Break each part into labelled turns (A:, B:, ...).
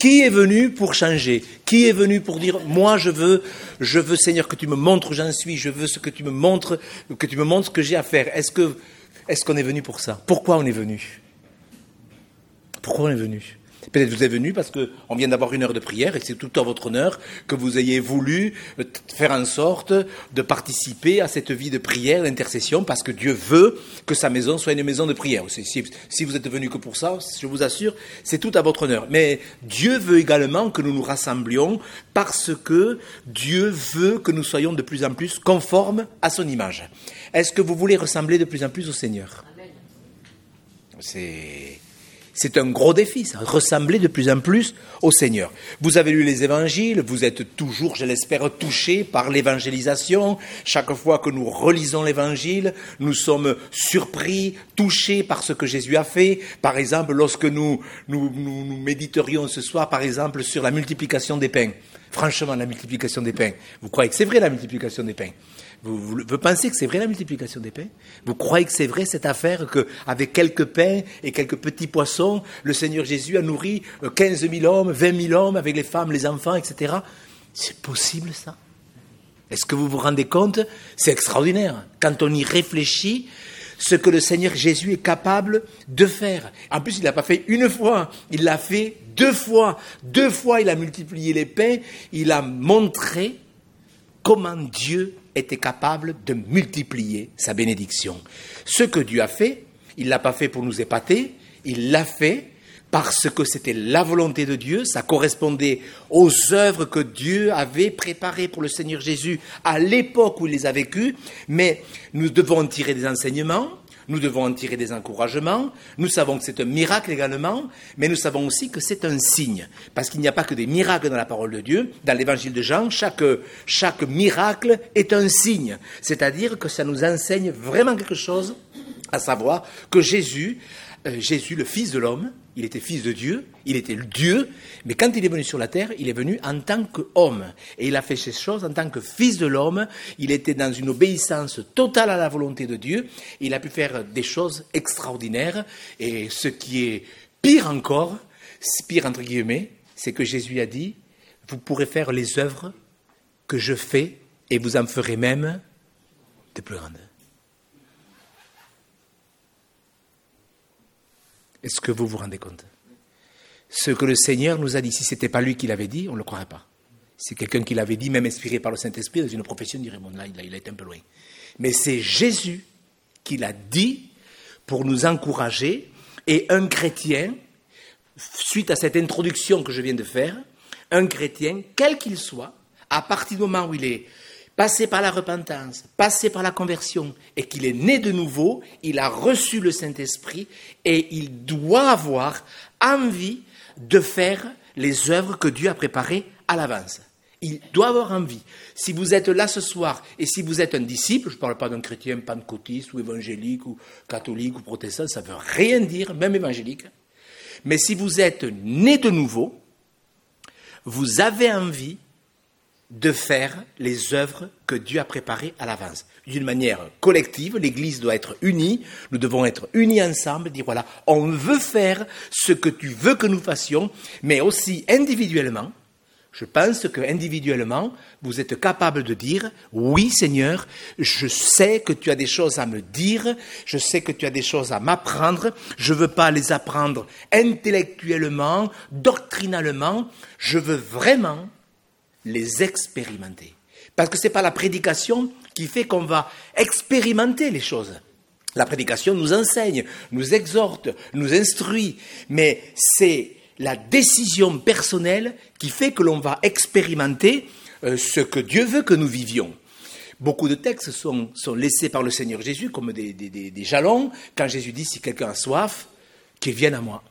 A: Qui est venu pour changer? Qui est venu pour dire, moi je veux Seigneur que tu me montres où j'en suis, je veux que tu me montres ce que j'ai à faire. Est-ce qu'on est venu pour ça? Pourquoi on est venu? Pourquoi on est venu? Peut-être vous êtes venu parce qu'on vient d'avoir une heure de prière et c'est tout à votre honneur que vous ayez voulu faire en sorte de participer à cette vie de prière, d'intercession, parce que Dieu veut que sa maison soit une maison de prière. Si vous êtes venu que pour ça, je vous assure, c'est tout à votre honneur. Mais Dieu veut également que nous nous rassemblions parce que Dieu veut que nous soyons de plus en plus conformes à son image. Est-ce que vous voulez ressembler de plus en plus au Seigneur? Amen. C'est un gros défi, ça, ressembler de plus en plus au Seigneur. Vous avez lu les évangiles, vous êtes toujours, je l'espère, touchés par l'évangélisation. Chaque fois que nous relisons l'évangile, nous sommes surpris, touchés par ce que Jésus a fait. Par exemple, lorsque nous méditerions ce soir, par exemple, sur la multiplication des pains. Franchement, la multiplication des pains. Vous croyez que c'est vrai, la multiplication des pains? Vous pensez que c'est vrai la multiplication des pains? Vous croyez que c'est vrai cette affaire qu'avec quelques pains et quelques petits poissons, le Seigneur Jésus a nourri 15 000 hommes, 20 000 hommes avec les femmes, les enfants, etc. C'est possible ça? Est-ce que vous vous rendez compte? C'est extraordinaire. Quand on y réfléchit, ce que le Seigneur Jésus est capable de faire. En plus, il ne l'a pas fait une fois, il l'a fait 2 fois. 2 fois, il a multiplié les pains, il a montré comment Dieu était capable de multiplier sa bénédiction. Ce que Dieu a fait, il ne l'a pas fait pour nous épater, il l'a fait parce que c'était la volonté de Dieu, ça correspondait aux œuvres que Dieu avait préparées pour le Seigneur Jésus à l'époque où il les a vécues, mais nous devons en tirer des enseignements, nous devons en tirer des encouragements, nous savons que c'est un miracle également, mais nous savons aussi que c'est un signe, parce qu'il n'y a pas que des miracles dans la parole de Dieu. Dans l'évangile de Jean, chaque miracle est un signe, c'est-à-dire que ça nous enseigne vraiment quelque chose, à savoir que Jésus, le Fils de l'homme, il était fils de Dieu, il était Dieu, mais quand il est venu sur la terre, il est venu en tant qu'homme. Et il a fait ces choses en tant que fils de l'homme, il était dans une obéissance totale à la volonté de Dieu, il a pu faire des choses extraordinaires, et ce qui est pire encore, pire entre guillemets, c'est que Jésus a dit, vous pourrez faire les œuvres que je fais, et vous en ferez même de plus grandes. Est-ce que vous vous rendez compte? Ce que le Seigneur nous a dit, si ce n'était pas lui qui l'avait dit, on ne le croirait pas. C'est quelqu'un qui l'avait dit, même inspiré par le Saint-Esprit, dans une profession, on dirait, bon, là, il a été un peu loin. Mais c'est Jésus qui l'a dit pour nous encourager, et un chrétien, suite à cette introduction que je viens de faire, un chrétien, quel qu'il soit, à partir du moment où il est passé par la repentance, passé par la conversion, et qu'il est né de nouveau, il a reçu le Saint-Esprit, et il doit avoir envie de faire les œuvres que Dieu a préparées à l'avance. Il doit avoir envie. Si vous êtes là ce soir, et si vous êtes un disciple, je ne parle pas d'un chrétien pentecôtiste, ou évangélique, ou catholique, ou protestant, ça ne veut rien dire, même évangélique, mais si vous êtes né de nouveau, vous avez envie de faire les œuvres que Dieu a préparées à l'avance. D'une manière collective, l'Église doit être unie, nous devons être unis ensemble, dire voilà, on veut faire ce que tu veux que nous fassions, mais aussi individuellement. Je pense qu'individuellement, vous êtes capable de dire « Oui, Seigneur, je sais que tu as des choses à me dire, je sais que tu as des choses à m'apprendre, je ne veux pas les apprendre intellectuellement, doctrinalement, je veux vraiment les expérimenter. » Parce que ce n'est pas la prédication qui fait qu'on va expérimenter les choses. La prédication nous enseigne, nous exhorte, nous instruit, mais c'est la décision personnelle qui fait que l'on va expérimenter ce que Dieu veut que nous vivions. Beaucoup de textes sont laissés par le Seigneur Jésus comme des jalons. Quand Jésus dit, si quelqu'un a soif, qu'il vienne à moi.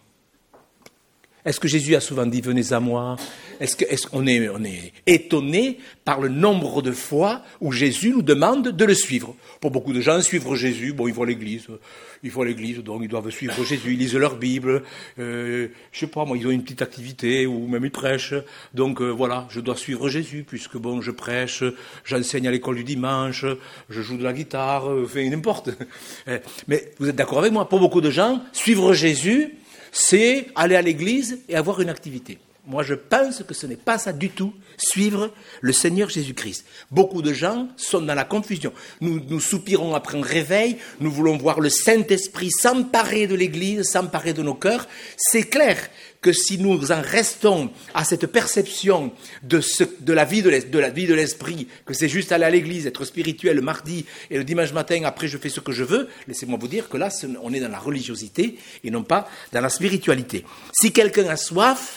A: Est-ce que Jésus a souvent dit, venez à moi? Est-ce qu'on est étonné par le nombre de fois où Jésus nous demande de le suivre? Pour beaucoup de gens, suivre Jésus, bon, ils vont à l'église, donc ils doivent suivre Jésus, ils lisent leur Bible, je sais pas, moi, ils ont une petite activité, ou même ils prêchent, donc voilà, je dois suivre Jésus, puisque bon, je prêche, j'enseigne à l'école du dimanche, je joue de la guitare, enfin, n'importe. Mais vous êtes d'accord avec moi? Pour beaucoup de gens, suivre Jésus, c'est aller à l'église et avoir une activité. Moi, je pense que ce n'est pas ça du tout, suivre le Seigneur Jésus-Christ. Beaucoup de gens sont dans la confusion. Nous soupirons après un réveil, nous voulons voir le Saint-Esprit s'emparer de l'Église, s'emparer de nos cœurs. C'est clair que si nous en restons à cette perception de la vie de l'Esprit, que c'est juste aller à l'Église, être spirituel le mardi et le dimanche matin, après je fais ce que je veux, laissez-moi vous dire que là, on est dans la religiosité et non pas dans la spiritualité. Si quelqu'un a soif,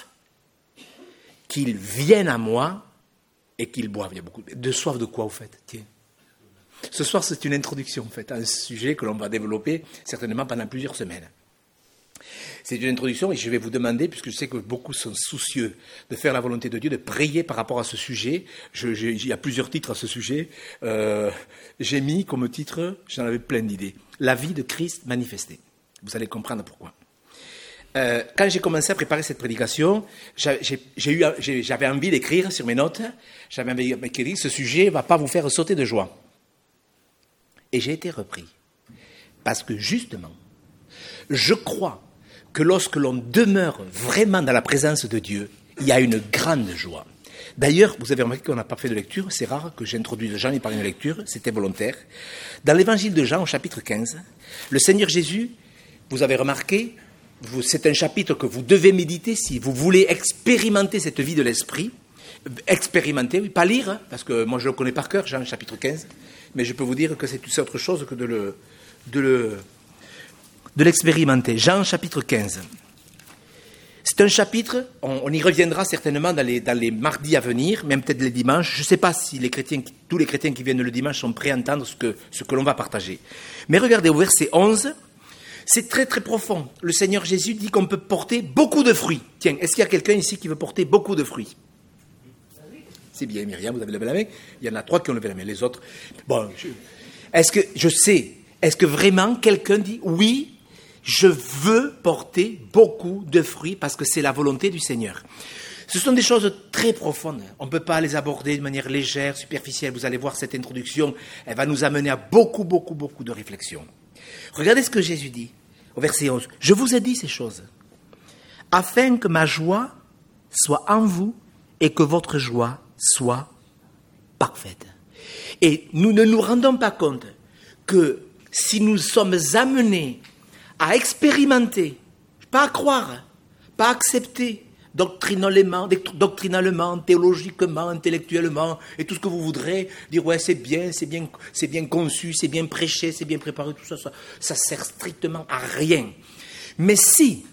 A: qu'il vienne à moi et qu'il boive. Il y a beaucoup de soif de quoi, au fait? Tiens. Ce soir, c'est une introduction, en fait, à un sujet que l'on va développer certainement pendant plusieurs semaines. C'est une introduction et je vais vous demander, puisque je sais que beaucoup sont soucieux de faire la volonté de Dieu, de prier par rapport à ce sujet. Il y a plusieurs titres à ce sujet. J'ai mis comme titre, j'en avais plein d'idées, la vie de Christ manifestée. Vous allez comprendre pourquoi. Quand j'ai commencé à préparer cette prédication, j'avais envie d'écrire sur mes notes, j'avais envie d'écrire, ce sujet ne va pas vous faire sauter de joie. Et j'ai été repris. Parce que justement, je crois que lorsque l'on demeure vraiment dans la présence de Dieu, il y a une grande joie. D'ailleurs, vous avez remarqué qu'on n'a pas fait de lecture, c'est rare que j'introduise Jean par une lecture, c'était volontaire. Dans l'évangile de Jean, au chapitre 15, le Seigneur Jésus, vous avez remarqué, c'est un chapitre que vous devez méditer si vous voulez expérimenter cette vie de l'esprit. Expérimenter, oui, pas lire, hein, parce que moi je le connais par cœur, Jean chapitre 15, mais je peux vous dire que c'est autre chose que de l'expérimenter. Jean chapitre 15. C'est un chapitre, on y reviendra certainement dans les mardis à venir, même peut-être les dimanches. Je ne sais pas si tous les chrétiens qui viennent le dimanche sont prêts à entendre ce que l'on va partager. Mais regardez au verset 11. C'est très très profond. Le Seigneur Jésus dit qu'on peut porter beaucoup de fruits. Tiens, est-ce qu'il y a quelqu'un ici qui veut porter beaucoup de fruits? C'est bien, Myriam, vous avez levé la main. Il y en a 3 qui ont levé la main. Les autres, bon, est-ce que vraiment quelqu'un dit oui, je veux porter beaucoup de fruits parce que c'est la volonté du Seigneur? Ce sont des choses très profondes. On ne peut pas les aborder de manière légère, superficielle. Vous allez voir cette introduction, elle va nous amener à beaucoup de réflexions. Regardez ce que Jésus dit au verset 11. « Je vous ai dit ces choses, afin que ma joie soit en vous et que votre joie soit parfaite. » Et nous ne nous rendons pas compte que si nous sommes amenés à expérimenter, pas à croire, pas à accepter, doctrinalement, théologiquement, intellectuellement, et tout ce que vous voudrez, dire ouais c'est bien conçu, c'est bien prêché, c'est bien préparé, tout ça, ça sert strictement à rien. Mais si,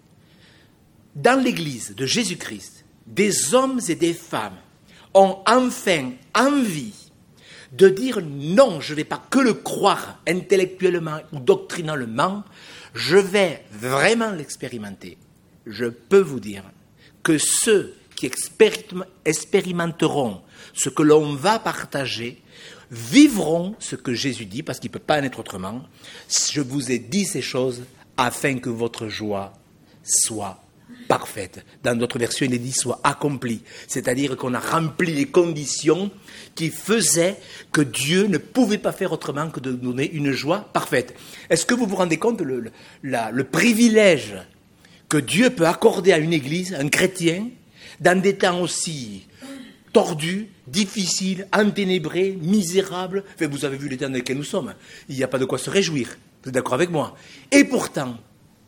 A: dans l'Église de Jésus-Christ, des hommes et des femmes ont enfin envie de dire non, je ne vais pas que le croire intellectuellement ou doctrinalement, je vais vraiment l'expérimenter. Je peux vous dire que ceux qui expérimenteront ce que l'on va partager vivront ce que Jésus dit, parce qu'il ne peut pas en être autrement. Je vous ai dit ces choses afin que votre joie soit parfaite. Dans d'autres versions, il est dit soit accomplie. C'est-à-dire qu'on a rempli les conditions qui faisaient que Dieu ne pouvait pas faire autrement que de donner une joie parfaite. Est-ce que vous vous rendez compte le privilège que Dieu peut accorder à une église, un chrétien, dans des temps aussi tordus, difficiles, enténébrés, misérables? Enfin, vous avez vu les temps dans lesquels nous sommes. Il n'y a pas de quoi se réjouir. Vous êtes d'accord avec moi? Et pourtant,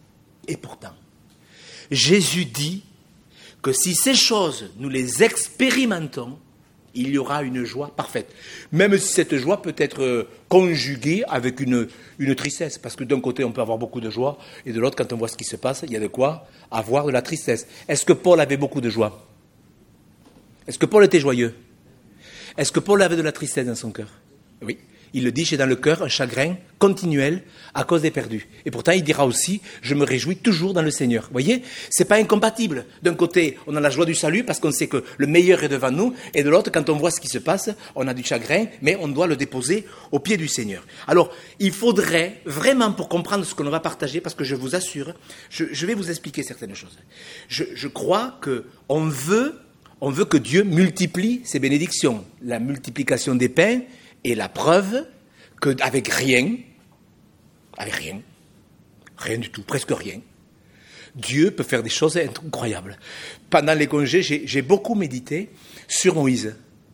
A: Jésus dit que si ces choses, nous les expérimentons, il y aura une joie parfaite. Même si cette joie peut être conjuguée avec une tristesse. Parce que d'un côté, on peut avoir beaucoup de joie, et de l'autre, quand on voit ce qui se passe, il y a de quoi avoir de la tristesse. Est-ce que Paul avait beaucoup de joie? Est-ce que Paul était joyeux? Est-ce que Paul avait de la tristesse dans son cœur? Oui. Il le dit, j'ai dans le cœur un chagrin continuel à cause des perdus. Et pourtant, il dira aussi, je me réjouis toujours dans le Seigneur. Vous voyez, c'est pas incompatible. D'un côté, on a la joie du salut parce qu'on sait que le meilleur est devant nous. Et de l'autre, quand on voit ce qui se passe, on a du chagrin, mais on doit le déposer au pied du Seigneur. Alors, il faudrait vraiment, pour comprendre ce que l'on va partager, parce que je vous assure, je vais vous expliquer certaines choses. Je crois qu'on veut que Dieu multiplie ses bénédictions. La multiplication des pains est la preuve qu'avec rien du tout, presque rien, Dieu peut faire des choses incroyables. Pendant les congés, j'ai beaucoup médité sur Moïse.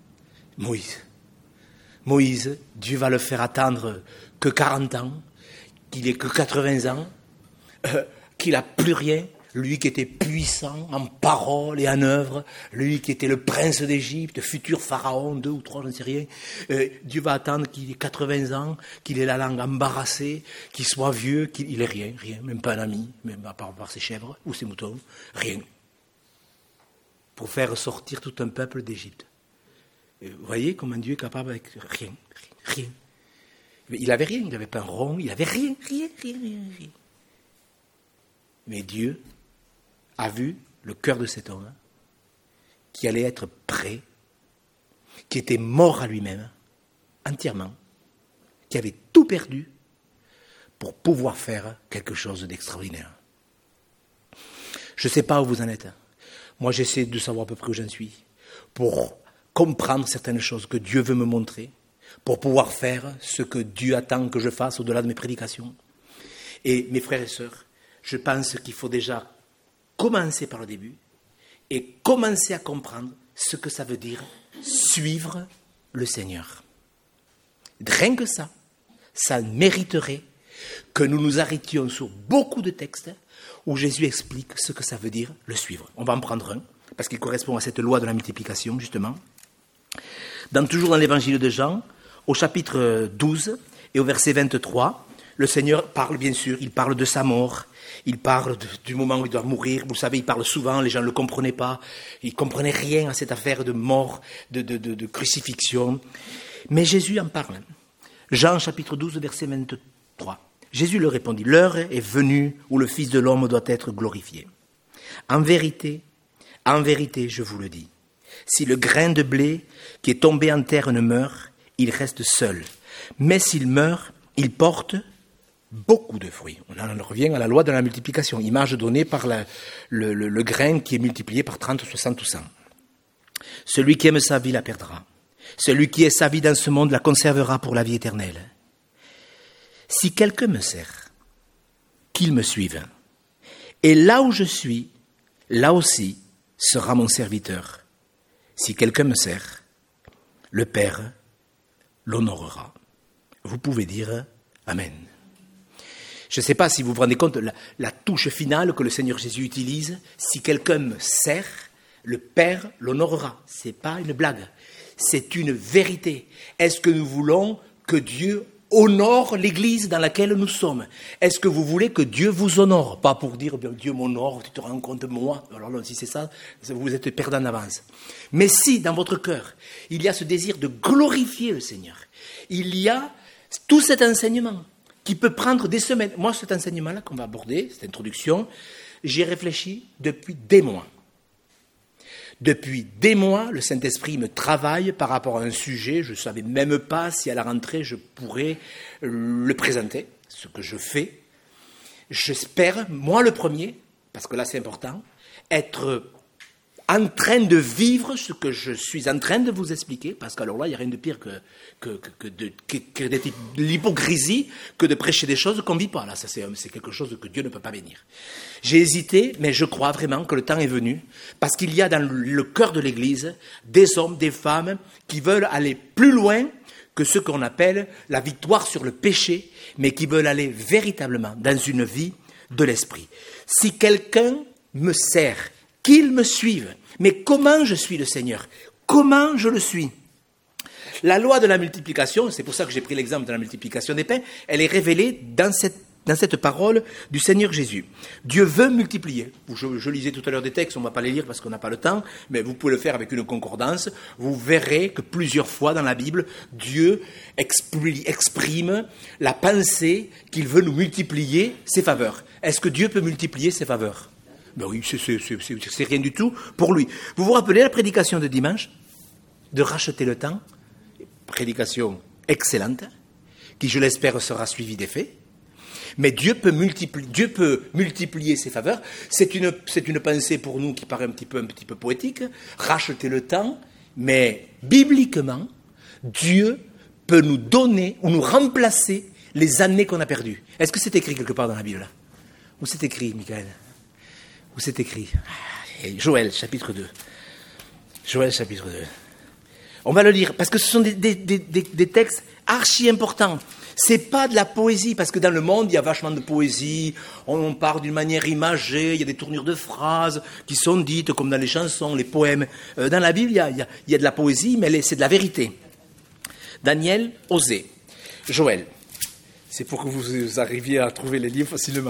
A: Moïse, Dieu va le faire attendre que 40 ans, qu'il ait que 80 ans, qu'il n'a plus rien. Lui qui était puissant en parole et en œuvre, lui qui était le prince d'Égypte, futur pharaon, 2 ou 3, je ne sais rien. Dieu va attendre qu'il ait 80 ans, qu'il ait la langue embarrassée, qu'il soit vieux, qu'il ait rien, même pas un ami, même à part ses chèvres ou ses moutons, rien. Pour faire sortir tout un peuple d'Égypte. Vous voyez comment Dieu est capable avec rien. Il n'avait rien, il n'avait pas un rond, il n'avait rien. Mais Dieu a vu le cœur de cet homme qui allait être prêt, qui était mort à lui-même, entièrement, qui avait tout perdu pour pouvoir faire quelque chose d'extraordinaire. Je ne sais pas où vous en êtes. Moi, j'essaie de savoir à peu près où j'en suis, pour comprendre certaines choses que Dieu veut me montrer, pour pouvoir faire ce que Dieu attend que je fasse au-delà de mes prédications. Et mes frères et sœurs, je pense qu'il faut déjà commencer par le début et commencer à comprendre ce que ça veut dire suivre le Seigneur. Rien que ça mériterait que nous nous arrêtions sur beaucoup de textes où Jésus explique ce que ça veut dire le suivre. On va en prendre un, parce qu'il correspond à cette loi de la multiplication, justement. Toujours dans l'évangile de Jean, au chapitre 12 et au verset 23, le Seigneur parle, bien sûr, il parle de sa mort. Il parle du moment où il doit mourir. Vous savez, il parle souvent, les gens ne le comprenaient pas. Ils ne comprenaient rien à cette affaire de mort, de crucifixion. Mais Jésus en parle. Jean chapitre 12, verset 23. Jésus leur répondit, « L'heure est venue où le Fils de l'homme doit être glorifié. En vérité, je vous le dis, si le grain de blé qui est tombé en terre ne meurt, il reste seul. Mais s'il meurt, il porte beaucoup de fruits. » On en revient à la loi de la multiplication, image donnée par le grain qui est multiplié par 30, 60 ou 100. Celui qui aime sa vie la perdra. Celui qui est sa vie dans ce monde la conservera pour la vie éternelle. Si quelqu'un me sert, qu'il me suive. Et là où je suis, là aussi sera mon serviteur. Si quelqu'un me sert, le Père l'honorera. Vous pouvez dire Amen. Je ne sais pas si vous vous rendez compte de la touche finale que le Seigneur Jésus utilise. Si quelqu'un me sert, le Père l'honorera. Ce n'est pas une blague, c'est une vérité. Est-ce que nous voulons que Dieu honore l'Église dans laquelle nous sommes? Est-ce que vous voulez que Dieu vous honore? Pas pour dire Dieu m'honore, tu te rends compte de moi. Alors non, si c'est ça, vous êtes perdant d'avance. Mais si dans votre cœur, il y a ce désir de glorifier le Seigneur, il y a tout cet enseignement qui peut prendre des semaines. Moi, cet enseignement-là qu'on va aborder, cette introduction, j'y ai réfléchi depuis des mois. Depuis des mois, le Saint-Esprit me travaille par rapport à un sujet. Je ne savais même pas si à la rentrée, je pourrais le présenter, ce que je fais. J'espère, moi le premier, parce que là c'est important, être en train de vivre ce que je suis en train de vous expliquer, parce qu'alors là, il n'y a rien de pire que de l'hypocrisie que de prêcher des choses qu'on ne vit pas. Là, ça, c'est quelque chose que Dieu ne peut pas bénir. J'ai hésité, mais je crois vraiment que le temps est venu, parce qu'il y a dans le cœur de l'Église des hommes, des femmes qui veulent aller plus loin que ce qu'on appelle la victoire sur le péché, mais qui veulent aller véritablement dans une vie de l'esprit. Si quelqu'un me sert, qu'il me suive. Mais comment je suis le Seigneur? Comment je le suis? La loi de la multiplication, c'est pour ça que j'ai pris l'exemple de la multiplication des pains, elle est révélée dans cette parole du Seigneur Jésus. Dieu veut multiplier. Je lisais tout à l'heure des textes, on ne va pas les lire parce qu'on n'a pas le temps, mais vous pouvez le faire avec une concordance. Vous verrez que plusieurs fois dans la Bible, Dieu exprime la pensée qu'il veut nous multiplier ses faveurs. Est-ce que Dieu peut multiplier ses faveurs? Ben oui, c'est rien du tout pour lui. Vous vous rappelez la prédication de dimanche? De racheter le temps? Prédication excellente, qui je l'espère sera suivie d'effet. Mais Dieu peut multiplier ses faveurs. C'est une pensée pour nous qui paraît un petit peu poétique. Racheter le temps, mais bibliquement, Dieu peut nous donner ou nous remplacer les années qu'on a perdues. Est-ce que c'est écrit quelque part dans la Bible? Où c'est écrit, Michael? où c'est écrit. Joël, chapitre 2. Joël, chapitre 2. On va le lire, parce que ce sont des textes archi importants. C'est pas de la poésie, parce que dans le monde, il y a vachement de poésie, on parle d'une manière imagée, il y a des tournures de phrases qui sont dites, comme dans les chansons, les poèmes. Dans la Bible, il y a de la poésie, mais c'est de la vérité. Daniel, Osée, Joël. C'est pour que vous arriviez à trouver les livres facilement.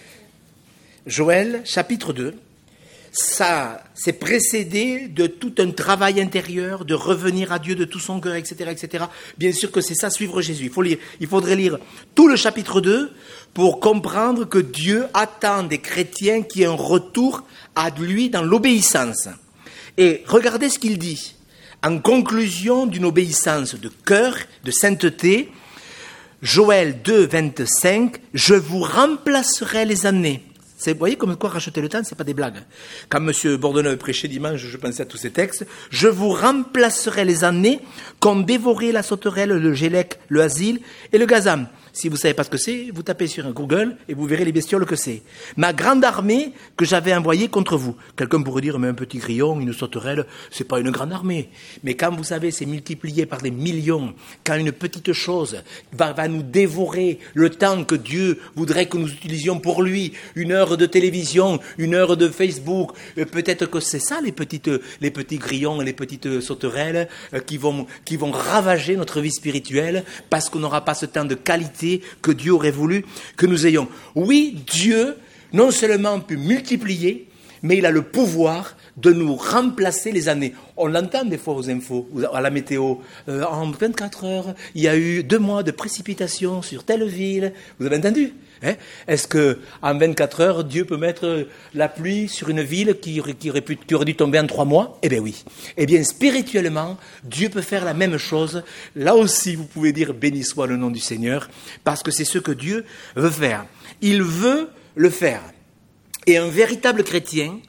A: Joël, chapitre 2. Ça, c'est précédé de tout un travail intérieur, de revenir à Dieu de tout son cœur, etc., etc. Bien sûr que c'est ça, suivre Jésus. Il faudrait lire tout le chapitre 2 pour comprendre que Dieu attend des chrétiens qui aient un retour à lui dans l'obéissance. Et regardez ce qu'il dit. En conclusion d'une obéissance de cœur, de sainteté, Joël 2, 25, « Je vous remplacerai les années. » Vous voyez comme quoi racheter le temps, c'est pas des blagues. Quand M. Bordeneuve prêchait dimanche, je pensais à tous ces textes. Je vous remplacerai les années comme dévoré la sauterelle, le gélec, le asile et le gazam. Si vous ne savez pas ce que c'est, vous tapez sur un Google et vous verrez les bestioles que c'est. Ma grande armée que j'avais envoyée contre vous. Quelqu'un pourrait dire, mais un petit grillon, une sauterelle, c'est pas une grande armée. Mais quand vous savez, c'est multiplié par des millions, quand une petite chose va nous dévorer le temps que Dieu voudrait que nous utilisions pour lui, 1 heure de télévision, 1 heure de Facebook, peut-être que c'est ça les petits grillons, les petites sauterelles qui vont ravager notre vie spirituelle parce qu'on n'aura pas ce temps de qualité que Dieu aurait voulu que nous ayons. Oui, Dieu, non seulement peut multiplier, mais il a le pouvoir de nous remplacer les années. On l'entend des fois aux infos, à la météo. En 24 heures, il y a eu 2 mois de précipitations sur telle ville. Vous avez entendu ? Est-ce qu'en 24 heures, Dieu peut mettre la pluie sur une ville qui aurait dû tomber en 3 mois ? Eh bien oui. Eh bien, spirituellement, Dieu peut faire la même chose. Là aussi, vous pouvez dire « Béni soit le nom du Seigneur », parce que c'est ce que Dieu veut faire. Il veut le faire. Et un véritable chrétien,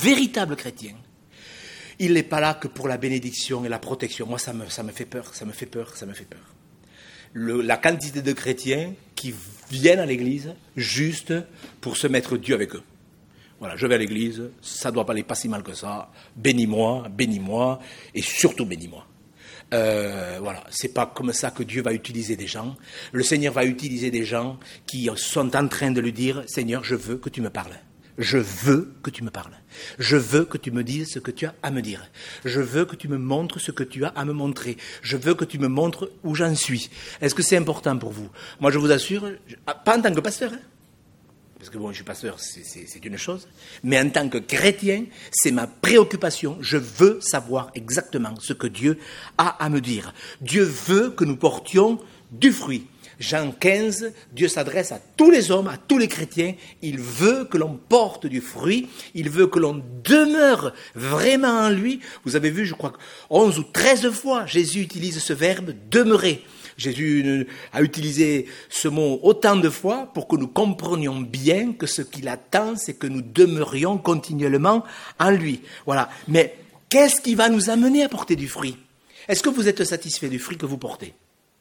A: il n'est pas là que pour la bénédiction et la protection. Moi, ça me fait peur. La quantité de chrétiens qui viennent à l'église juste pour se mettre Dieu avec eux. Voilà, je vais à l'église, ça ne doit pas aller pas si mal que ça. Bénis-moi, et surtout bénis-moi. Voilà, c'est pas comme ça que Dieu va utiliser des gens. Le Seigneur va utiliser des gens qui sont en train de lui dire « Seigneur, je veux que tu me parles. Je veux que tu me parles. Je veux que tu me dises ce que tu as à me dire. Je veux que tu me montres ce que tu as à me montrer. Je veux que tu me montres où j'en suis. » Est-ce que c'est important pour vous ? Moi, je vous assure, pas en tant que pasteur, parce que bon, je suis pasteur, c'est une chose, mais en tant que chrétien, c'est ma préoccupation. Je veux savoir exactement ce que Dieu a à me dire. Dieu veut que nous portions du fruit. Jean 15, Dieu s'adresse à tous les hommes, à tous les chrétiens. Il veut que l'on porte du fruit. Il veut que l'on demeure vraiment en lui. Vous avez vu, je crois, 11 ou 13 fois, Jésus utilise ce verbe « demeurer ». Jésus a utilisé ce mot autant de fois pour que nous comprenions bien que ce qu'il attend, c'est que nous demeurions continuellement en lui. Voilà. Mais qu'est-ce qui va nous amener à porter du fruit ? Est-ce que vous êtes satisfait du fruit que vous portez ?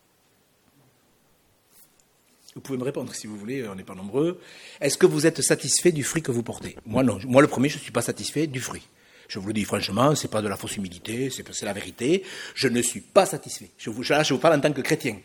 A: Vous pouvez me répondre si vous voulez, on n'est pas nombreux. Est-ce que vous êtes satisfait du fruit que vous portez ? Moi non. Moi le premier, je ne suis pas satisfait du fruit. Je vous le dis franchement, ce n'est pas de la fausse humilité, c'est la vérité. Je ne suis pas satisfait. Je vous parle en tant que chrétien.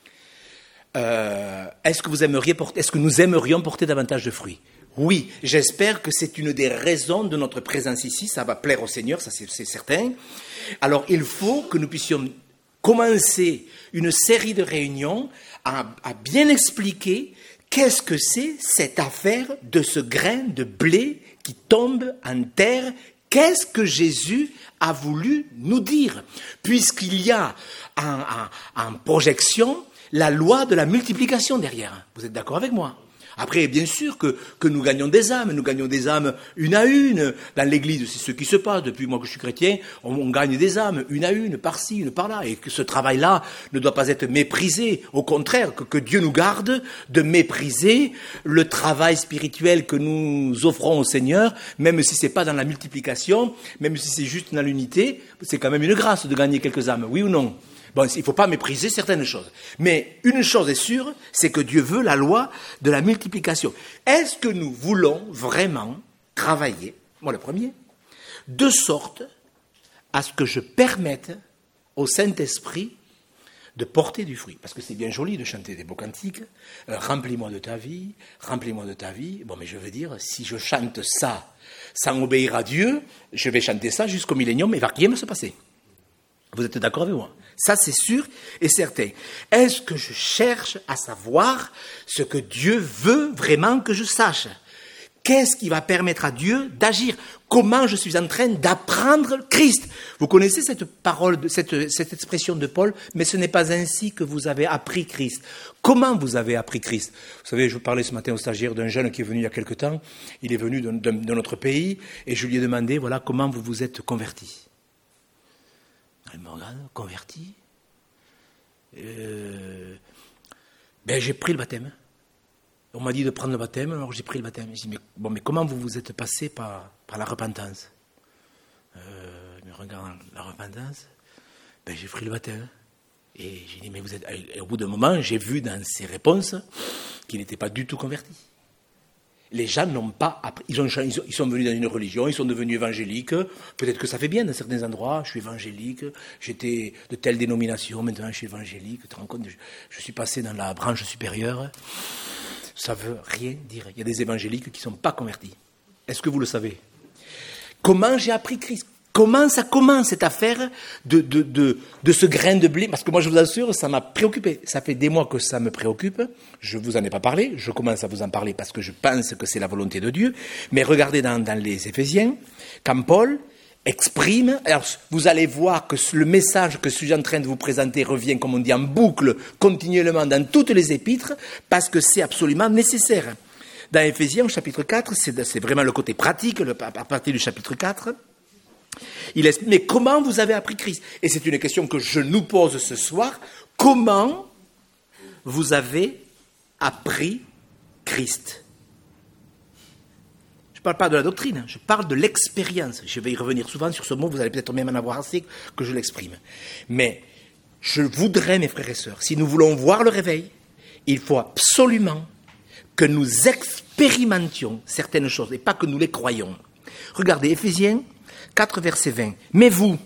A: Est-ce que nous aimerions porter davantage de fruits ? Oui, j'espère que c'est une des raisons de notre présence ici. Ça va plaire au Seigneur, ça c'est certain. Alors il faut que nous puissions commencer une série de réunions à bien expliquer qu'est-ce que c'est cette affaire de ce grain de blé qui tombe en terre. Qu'est-ce que Jésus a voulu nous dire ? Puisqu'il y a en projection la loi de la multiplication derrière. Vous êtes d'accord avec moi ? Après, bien sûr que nous gagnons des âmes une à une. Dans l'Église, c'est ce qui se passe. Depuis moi que je suis chrétien, on gagne des âmes une à une, par-ci, une par-là. Et que ce travail-là ne doit pas être méprisé. Au contraire, que Dieu nous garde de mépriser le travail spirituel que nous offrons au Seigneur, même si c'est pas dans la multiplication, même si c'est juste dans l'unité, c'est quand même une grâce de gagner quelques âmes, oui ou non ? Bon, il ne faut pas mépriser certaines choses. Mais une chose est sûre, c'est que Dieu veut la loi de la multiplication. Est-ce que nous voulons vraiment travailler, moi le premier, de sorte à ce que je permette au Saint-Esprit de porter du fruit. Parce que c'est bien joli de chanter des beaux cantiques, remplis-moi de ta vie, remplis-moi de ta vie. Bon, mais je veux dire, si je chante ça sans obéir à Dieu, je vais chanter ça jusqu'au millénium et il ne va rien me se passer. Vous êtes d'accord avec moi? Ça, c'est sûr et certain. Est-ce que je cherche à savoir ce que Dieu veut vraiment que je sache? Qu'est-ce qui va permettre à Dieu d'agir? Comment je suis en train d'apprendre Christ? Vous connaissez cette parole, cette expression de Paul, mais ce n'est pas ainsi que vous avez appris Christ. Comment vous avez appris Christ? Vous savez, je parlais ce matin au stagiaire d'un jeune qui est venu il y a quelque temps. Il est venu de notre pays et je lui ai demandé, voilà, comment vous vous êtes converti? Il me regarde, converti? J'ai pris le baptême. On m'a dit de prendre le baptême, alors j'ai pris le baptême. J'ai dit, mais comment vous vous êtes passé par la repentance? Il me regarde, la repentance? J'ai pris le baptême. Et j'ai dit, mais vous êtes... Et au bout d'un moment, j'ai vu dans ses réponses qu'il n'était pas du tout converti. Les gens n'ont pas appris. Ils sont venus dans une religion, ils sont devenus évangéliques. Peut-être que ça fait bien dans certains endroits. Je suis évangélique, j'étais de telle dénomination, maintenant je suis évangélique. Tu te rends compte, je suis passé dans la branche supérieure. Ça ne veut rien dire. Il y a des évangéliques qui ne sont pas convertis. Est-ce que vous le savez? Comment j'ai appris Christ? Comment ça commence cette affaire de ce grain de blé? Parce que moi, je vous assure, ça m'a préoccupé. Ça fait des mois que ça me préoccupe. Je ne vous en ai pas parlé. Je commence à vous en parler parce que je pense que c'est la volonté de Dieu. Mais regardez dans les Éphésiens, quand Paul exprime... Alors, vous allez voir que le message que je suis en train de vous présenter revient, comme on dit, en boucle, continuellement dans toutes les épîtres, parce que c'est absolument nécessaire. Dans Éphésiens, au chapitre 4, c'est vraiment le côté pratique, à partir du chapitre 4... Il explique, mais comment vous avez appris Christ? Et c'est une question que je nous pose ce soir. Comment vous avez appris Christ? Je ne parle pas de la doctrine, je parle de l'expérience. Je vais y revenir souvent sur ce mot, vous allez peut-être même en avoir assez que je l'exprime. Mais je voudrais, mes frères et sœurs, si nous voulons voir le réveil, il faut absolument que nous expérimentions certaines choses et pas que nous les croyions. Regardez, Éphésiens 4, verset 20. Mais vous,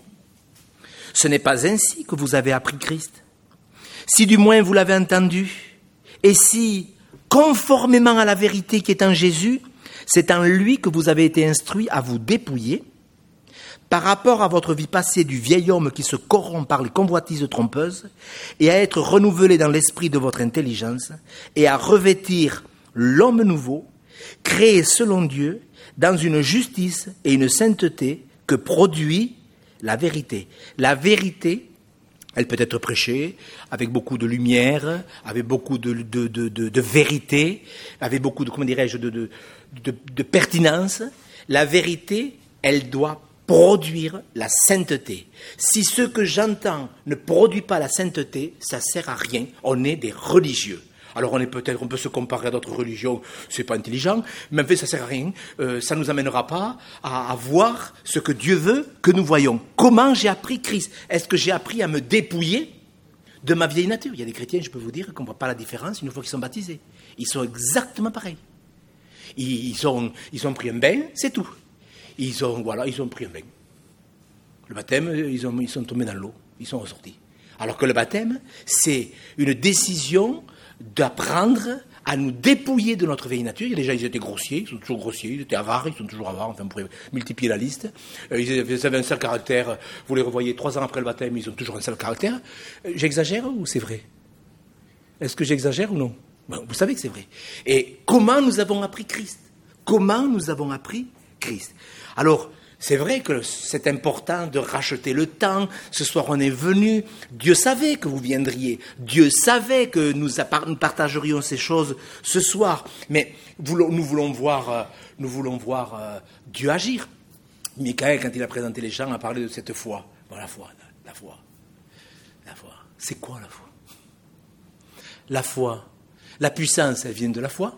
A: ce n'est pas ainsi que vous avez appris Christ. Si du moins vous l'avez entendu, et si, conformément à la vérité qui est en Jésus, c'est en lui que vous avez été instruits à vous dépouiller, par rapport à votre vie passée du vieil homme qui se corrompt par les convoitises trompeuses, et à être renouvelé dans l'esprit de votre intelligence, et à revêtir l'homme nouveau, créé selon Dieu, dans une justice et une sainteté, que produit la vérité. La vérité, elle peut être prêchée avec beaucoup de lumière, avec beaucoup de vérité, avec beaucoup de, comment dirais-je, de pertinence. La vérité, elle doit produire la sainteté. Si ce que j'entends ne produit pas la sainteté, ça ne sert à rien. On est des religieux. Alors on peut se comparer à d'autres religions, c'est pas intelligent, mais en fait ça sert à rien, ça nous amènera pas à voir ce que Dieu veut que nous voyons. Comment j'ai appris Christ? Est-ce que j'ai appris à me dépouiller de ma vieille nature? Il y a des chrétiens, je peux vous dire, qu'on ne voit pas la différence une fois qu'ils sont baptisés. Ils sont exactement pareils. Ils ont pris un bain, c'est tout. Ils ont pris un bain. Le baptême, ils sont tombés dans l'eau, ils sont ressortis. Alors que le baptême, c'est une décision d'apprendre à nous dépouiller de notre vieille nature. Déjà, ils étaient grossiers, ils sont toujours grossiers, ils étaient avares, ils sont toujours avares, enfin, on pourrait multiplier la liste. Ils avaient un sale caractère, vous les revoyez 3 ans après le baptême, ils ont toujours un sale caractère. J'exagère ou c'est vrai? Est-ce que j'exagère ou non? Vous savez que c'est vrai. Et comment nous avons appris Christ? Comment nous avons appris Christ? Alors, c'est vrai que c'est important de racheter le temps. Ce soir, on est venu. Dieu savait que vous viendriez. Dieu savait que nous partagerions ces choses ce soir. Mais nous voulons voir Dieu agir. Michael, quand il a présenté les gens, a parlé de cette foi. Bon, la foi. C'est quoi la foi? La foi. La puissance, elle vient de la foi.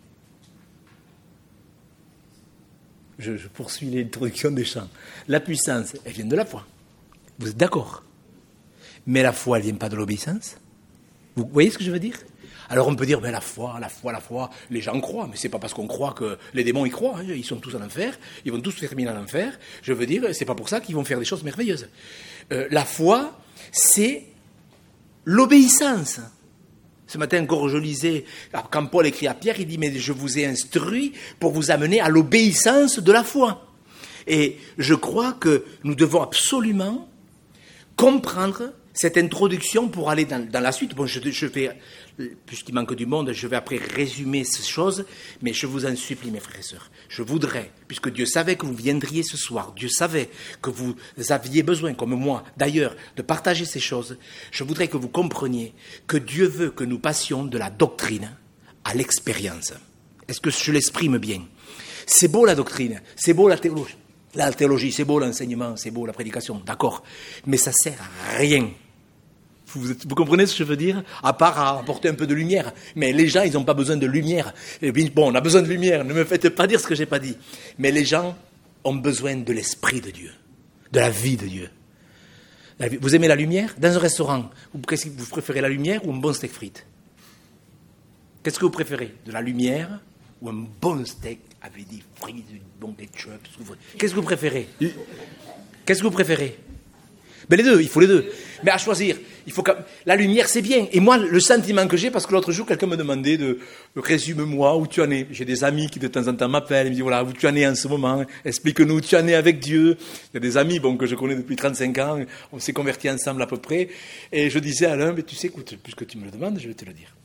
A: Je poursuis l'introduction des chants. La puissance, elle vient de la foi. Vous êtes d'accord? Mais la foi, elle ne vient pas de l'obéissance. Vous voyez ce que je veux dire? Alors on peut dire, la foi, les gens croient, mais c'est pas parce qu'on croit que les démons y croient, hein, ils sont tous en enfer, ils vont tous terminer en enfer, je veux dire, c'est pas pour ça qu'ils vont faire des choses merveilleuses. La foi, c'est l'obéissance. Ce matin encore je lisais, quand Paul écrit à Pierre, il dit, mais je vous ai instruit pour vous amener à l'obéissance de la foi. Et je crois que nous devons absolument comprendre cette introduction pour aller dans la suite. Bon, je vais, puisqu'il manque du monde, je vais après résumer ces choses, mais je vous en supplie, mes frères et sœurs. Je voudrais, puisque Dieu savait que vous viendriez ce soir, Dieu savait que vous aviez besoin, comme moi d'ailleurs, de partager ces choses, je voudrais que vous compreniez que Dieu veut que nous passions de la doctrine à l'expérience. Est-ce que je l'exprime bien? C'est beau la doctrine, c'est beau la théologie. La théologie, c'est beau l'enseignement, c'est beau la prédication, d'accord, mais ça sert à rien. Vous comprenez ce que je veux dire? À part à apporter un peu de lumière. Mais les gens, ils n'ont pas besoin de lumière. Et puis, bon, on a besoin de lumière, ne me faites pas dire ce que je n'ai pas dit. Mais les gens ont besoin de l'esprit de Dieu, de la vie de Dieu. Vous aimez la lumière? Dans un restaurant, qu'est-ce que vous préférez, la lumière ou un bon steak frites? Qu'est-ce que vous préférez? De la lumière ou un bon steak avec des frites, du bon ketchup? Qu'est-ce que vous préférez? Qu'est-ce que vous préférez? Ben les deux, il faut les deux. Mais à choisir, il faut que la lumière, c'est bien. Et moi, le sentiment que j'ai, parce que l'autre jour, quelqu'un me demandait de résume-moi où tu en es. J'ai des amis qui de temps en temps m'appellent, ils me disent voilà, où tu en es en ce moment, explique-nous où tu en es avec Dieu. Il y a des amis que je connais depuis 35 ans, on s'est convertis ensemble à peu près. Et je disais à l'un, mais tu sais, écoute, puisque tu me le demandes, je vais te le dire.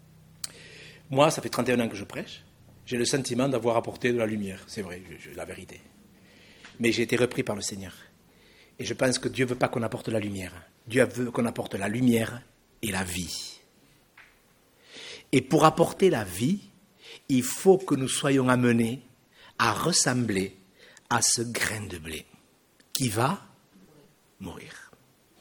A: Moi, ça fait 31 ans que je prêche. J'ai le sentiment d'avoir apporté de la lumière. C'est vrai, la vérité. Mais j'ai été repris par le Seigneur. Et je pense que Dieu ne veut pas qu'on apporte la lumière. Dieu veut qu'on apporte la lumière et la vie. Et pour apporter la vie, il faut que nous soyons amenés à ressembler à ce grain de blé qui va mourir.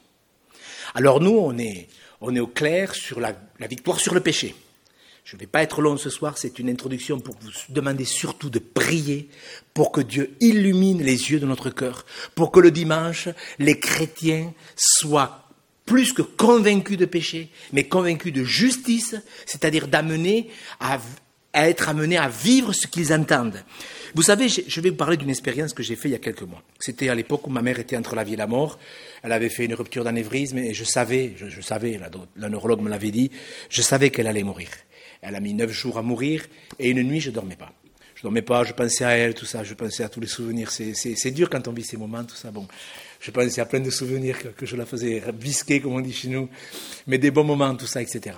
A: Alors nous, on est au clair sur la victoire sur le péché. Je ne vais pas être long ce soir, c'est une introduction pour vous demander surtout de prier pour que Dieu illumine les yeux de notre cœur, pour que le dimanche, les chrétiens soient plus que convaincus de péché, mais convaincus de justice, c'est-à-dire à être amenés à vivre ce qu'ils entendent. Vous savez, je vais vous parler d'une expérience que j'ai faite il y a quelques mois. C'était à l'époque où ma mère était entre la vie et la mort. Elle avait fait une rupture d'anévrisme et je savais, la neurologue me l'avait dit, je savais qu'elle allait mourir. Elle a mis 9 jours à mourir et une nuit, je ne dormais pas. Je ne dormais pas, je pensais à elle, tout ça, je pensais à tous les souvenirs. C'est dur quand on vit ces moments, tout ça. Bon, je pensais à plein de souvenirs que je la faisais bisquer, comme on dit chez nous, mais des bons moments, tout ça, etc.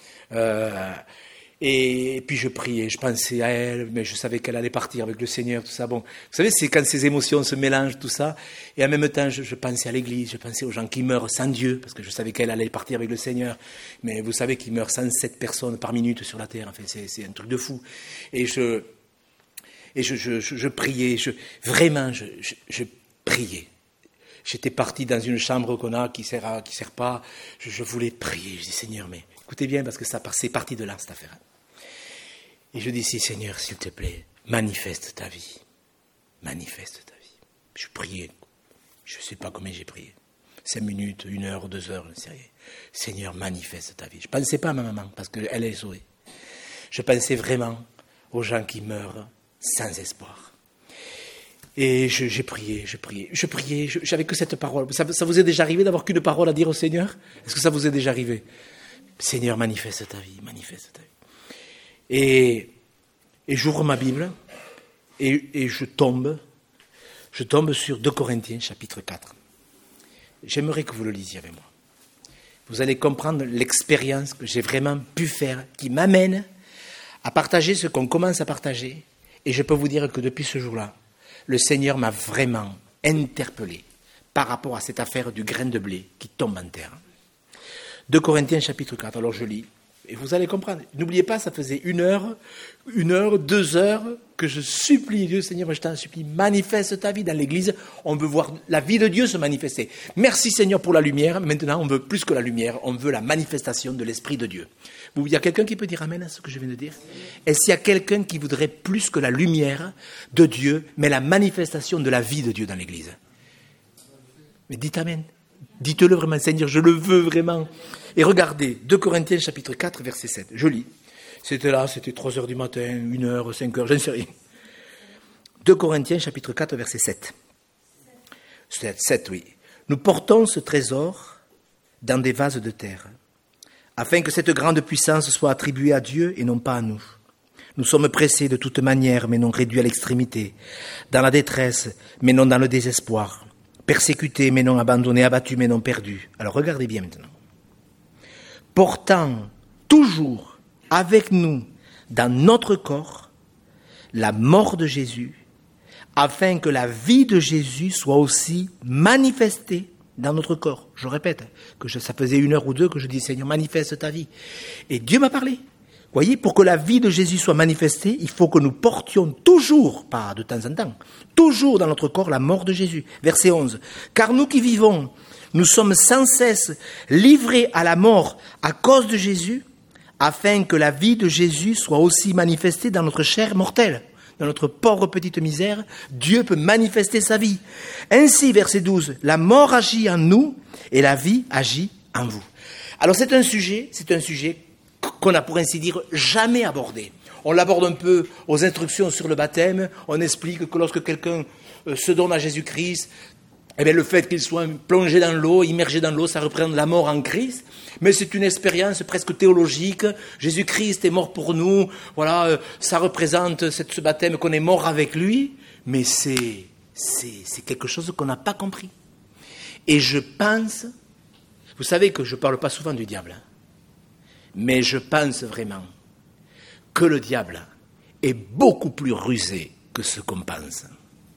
A: Et puis je priais, je pensais à elle, mais je savais qu'elle allait partir avec le Seigneur, tout ça. Bon, vous savez, c'est quand ces émotions se mélangent, tout ça. Et en même temps, je pensais à l'Église, je pensais aux gens qui meurent sans Dieu, parce que je savais qu'elle allait partir avec le Seigneur. Mais vous savez qu'il meurt 107 personnes par minute sur la terre. Enfin, c'est un truc de fou. Et je priais, je priais. J'étais parti dans une chambre qu'on a qui sert pas. Je voulais prier. Je dis Seigneur, mais écoutez bien parce que c'est parti de là cette affaire. Et je dis Seigneur, s'il te plaît, manifeste ta vie. Manifeste ta vie. Je priais. Je ne sais pas combien j'ai prié. 5 minutes, 1 heure, 2 heures, je ne sais rien. Seigneur, manifeste ta vie. Je ne pensais pas à ma maman parce qu'elle est sauvée. Je pensais vraiment aux gens qui meurent sans espoir. Et j'ai prié, j'avais que cette parole. Ça vous est déjà arrivé d'avoir qu'une parole à dire au Seigneur? Est-ce que ça vous est déjà arrivé? Seigneur, manifeste ta vie, manifeste ta vie. Et j'ouvre ma Bible et je tombe sur 2 Corinthiens, chapitre 4. J'aimerais que vous le lisiez avec moi. Vous allez comprendre l'expérience que j'ai vraiment pu faire, qui m'amène à partager ce qu'on commence à partager. Et je peux vous dire que depuis ce jour-là, le Seigneur m'a vraiment interpellé par rapport à cette affaire du grain de blé qui tombe en terre. 2 Corinthiens chapitre 4, alors je lis, et vous allez comprendre. N'oubliez pas, ça faisait 1 heure, 2 heures, que je supplie Dieu, Seigneur, je t'en supplie, manifeste ta vie dans l'Église, on veut voir la vie de Dieu se manifester. Merci Seigneur pour la lumière, maintenant on veut plus que la lumière, on veut la manifestation de l'Esprit de Dieu. Il y a quelqu'un qui peut dire amen à ce que je viens de dire? Est-ce qu'il y a quelqu'un qui voudrait plus que la lumière de Dieu, mais la manifestation de la vie de Dieu dans l'Église? Mais dites amen. Dites-le vraiment, Seigneur, je le veux vraiment. Et regardez, 2 Corinthiens chapitre 4, verset 7. Je lis. C'était 3h du matin, 1h, 5h, je ne sais rien. 2 Corinthiens chapitre 4, verset 7. 7, oui. Nous portons ce trésor dans des vases de terre, afin que cette grande puissance soit attribuée à Dieu et non pas à nous. Nous sommes pressés de toute manière, mais non réduits à l'extrémité, dans la détresse, mais non dans le désespoir, persécutés, mais non abandonnés, abattus, mais non perdus. Alors regardez bien maintenant. Portant toujours avec nous dans notre corps la mort de Jésus, afin que la vie de Jésus soit aussi manifestée dans notre corps. Je répète, ça faisait 1 heure ou 2 que je dis, Seigneur, manifeste ta vie. Et Dieu m'a parlé. Vous voyez, pour que la vie de Jésus soit manifestée, il faut que nous portions toujours, pas de temps en temps, toujours dans notre corps la mort de Jésus. Verset 11. Car nous qui vivons, nous sommes sans cesse livrés à la mort à cause de Jésus, afin que la vie de Jésus soit aussi manifestée dans notre chair mortelle. Dans notre pauvre petite misère, Dieu peut manifester sa vie. Ainsi, verset 12, la mort agit en nous et la vie agit en vous. Alors c'est un sujet qu'on a pour ainsi dire jamais abordé. On l'aborde un peu aux instructions sur le baptême, on explique que lorsque quelqu'un se donne à Jésus-Christ, eh bien, le fait qu'il soit plongé dans l'eau, immergé dans l'eau, ça représente la mort en Christ. Mais c'est une expérience presque théologique. Jésus-Christ est mort pour nous. Voilà, ça représente ce baptême qu'on est mort avec lui. Mais c'est quelque chose qu'on n'a pas compris. Et je pense, vous savez que je ne parle pas souvent du diable, mais je pense vraiment que le diable est beaucoup plus rusé que ce qu'on pense.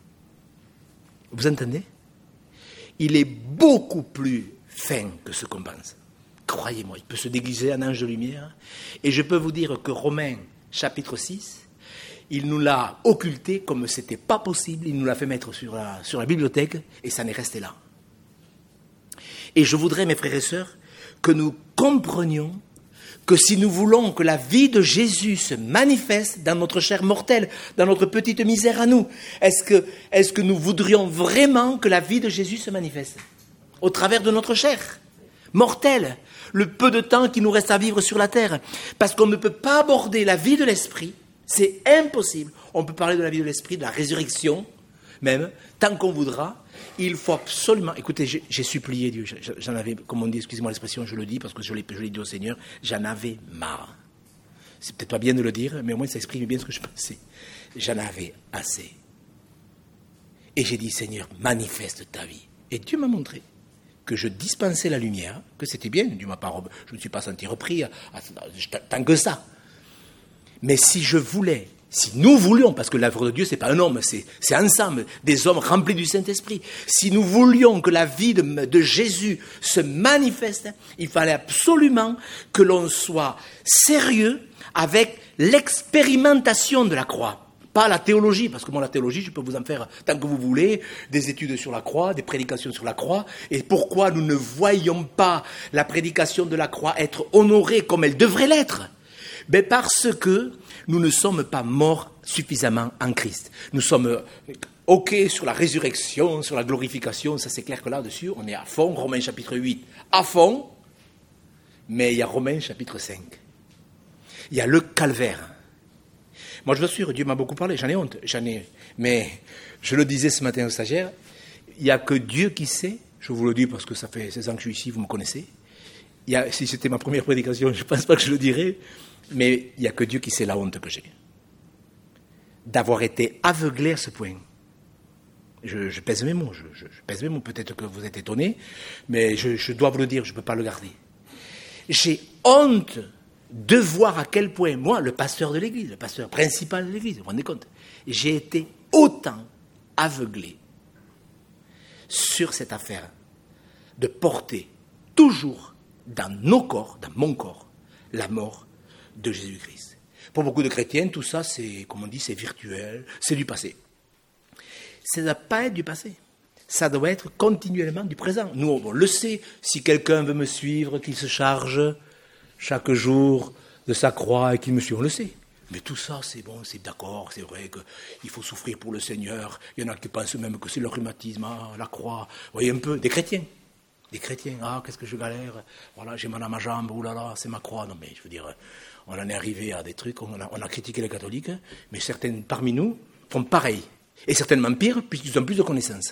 A: Vous entendez ? Il est beaucoup plus fin que ce qu'on pense. Croyez-moi, il peut se déguiser en ange de lumière. Et je peux vous dire que Romains, chapitre 6, il nous l'a occulté comme ce n'était pas possible. Il nous l'a fait mettre sur la bibliothèque et ça n'est resté là. Et je voudrais, mes frères et sœurs, que nous comprenions que si nous voulons que la vie de Jésus se manifeste dans notre chair mortelle, dans notre petite misère à nous, est-ce que nous voudrions vraiment que la vie de Jésus se manifeste au travers de notre chair mortelle, le peu de temps qui nous reste à vivre sur la terre? Parce qu'on ne peut pas aborder la vie de l'esprit, c'est impossible. On peut parler de la vie de l'esprit, de la résurrection, même, tant qu'on voudra. Il faut absolument... Écoutez, j'ai supplié Dieu, j'en avais, comme on dit, excusez-moi l'expression, je le dis parce que je l'ai dit au Seigneur, j'en avais marre. C'est peut-être pas bien de le dire, mais au moins ça exprime bien ce que je pensais. J'en avais assez. Et j'ai dit, Seigneur, manifeste ta vie. Et Dieu m'a montré que je dispensais la lumière, que c'était bien, Dieu m'a pas, je ne me suis pas senti repris, tant que ça. Mais si nous voulions, parce que l'œuvre de Dieu, c'est pas un homme, c'est ensemble, des hommes remplis du Saint-Esprit. Si nous voulions que la vie de Jésus se manifeste, il fallait absolument que l'on soit sérieux avec l'expérimentation de la croix. Pas la théologie, parce que moi la théologie, je peux vous en faire tant que vous voulez, des études sur la croix, des prédications sur la croix. Et pourquoi nous ne voyons pas la prédication de la croix être honorée comme elle devrait l'être ? Ben parce que nous ne sommes pas morts suffisamment en Christ. Nous sommes OK sur la résurrection, sur la glorification, ça c'est clair que là-dessus, on est à fond. Romains chapitre 8, à fond. Mais il y a Romains chapitre 5. Il y a le calvaire. Moi je vous assure, Dieu m'a beaucoup parlé, j'en ai honte, mais je le disais ce matin au stagiaire, il n'y a que Dieu qui sait, je vous le dis parce que ça fait 16 ans que je suis ici, vous me connaissez. Si c'était ma première prédication, je ne pense pas que je le dirais. Mais il n'y a que Dieu qui sait la honte que j'ai. D'avoir été aveuglé à ce point. Je pèse mes mots, je pèse mes mots. Peut-être que vous êtes étonnés, mais je dois vous le dire, je ne peux pas le garder. J'ai honte de voir à quel point, moi, le pasteur de l'église, le pasteur principal de l'église, vous vous rendez compte, j'ai été autant aveuglé sur cette affaire de porter toujours dans nos corps, dans mon corps, la mort de Jésus-Christ. Pour beaucoup de chrétiens, tout ça, c'est, comme on dit, c'est virtuel, c'est du passé. Ça ne doit pas être du passé. Ça doit être continuellement du présent. Nous, on le sait, si quelqu'un veut me suivre, qu'il se charge chaque jour de sa croix et qu'il me suit, on le sait. Mais tout ça, c'est bon, c'est d'accord, c'est vrai qu'il faut souffrir pour le Seigneur. Il y en a qui pensent même que c'est le rhumatisme, la croix. Vous voyez un peu, des chrétiens. Des chrétiens, ah, qu'est-ce que je galère, voilà, j'ai mal à ma jambe, oulala, c'est ma croix. Non, mais je veux dire, on en est arrivé à des trucs, on a critiqué les catholiques, mais certains parmi nous font pareil. Et certainement pire, puisqu'ils ont plus de connaissances.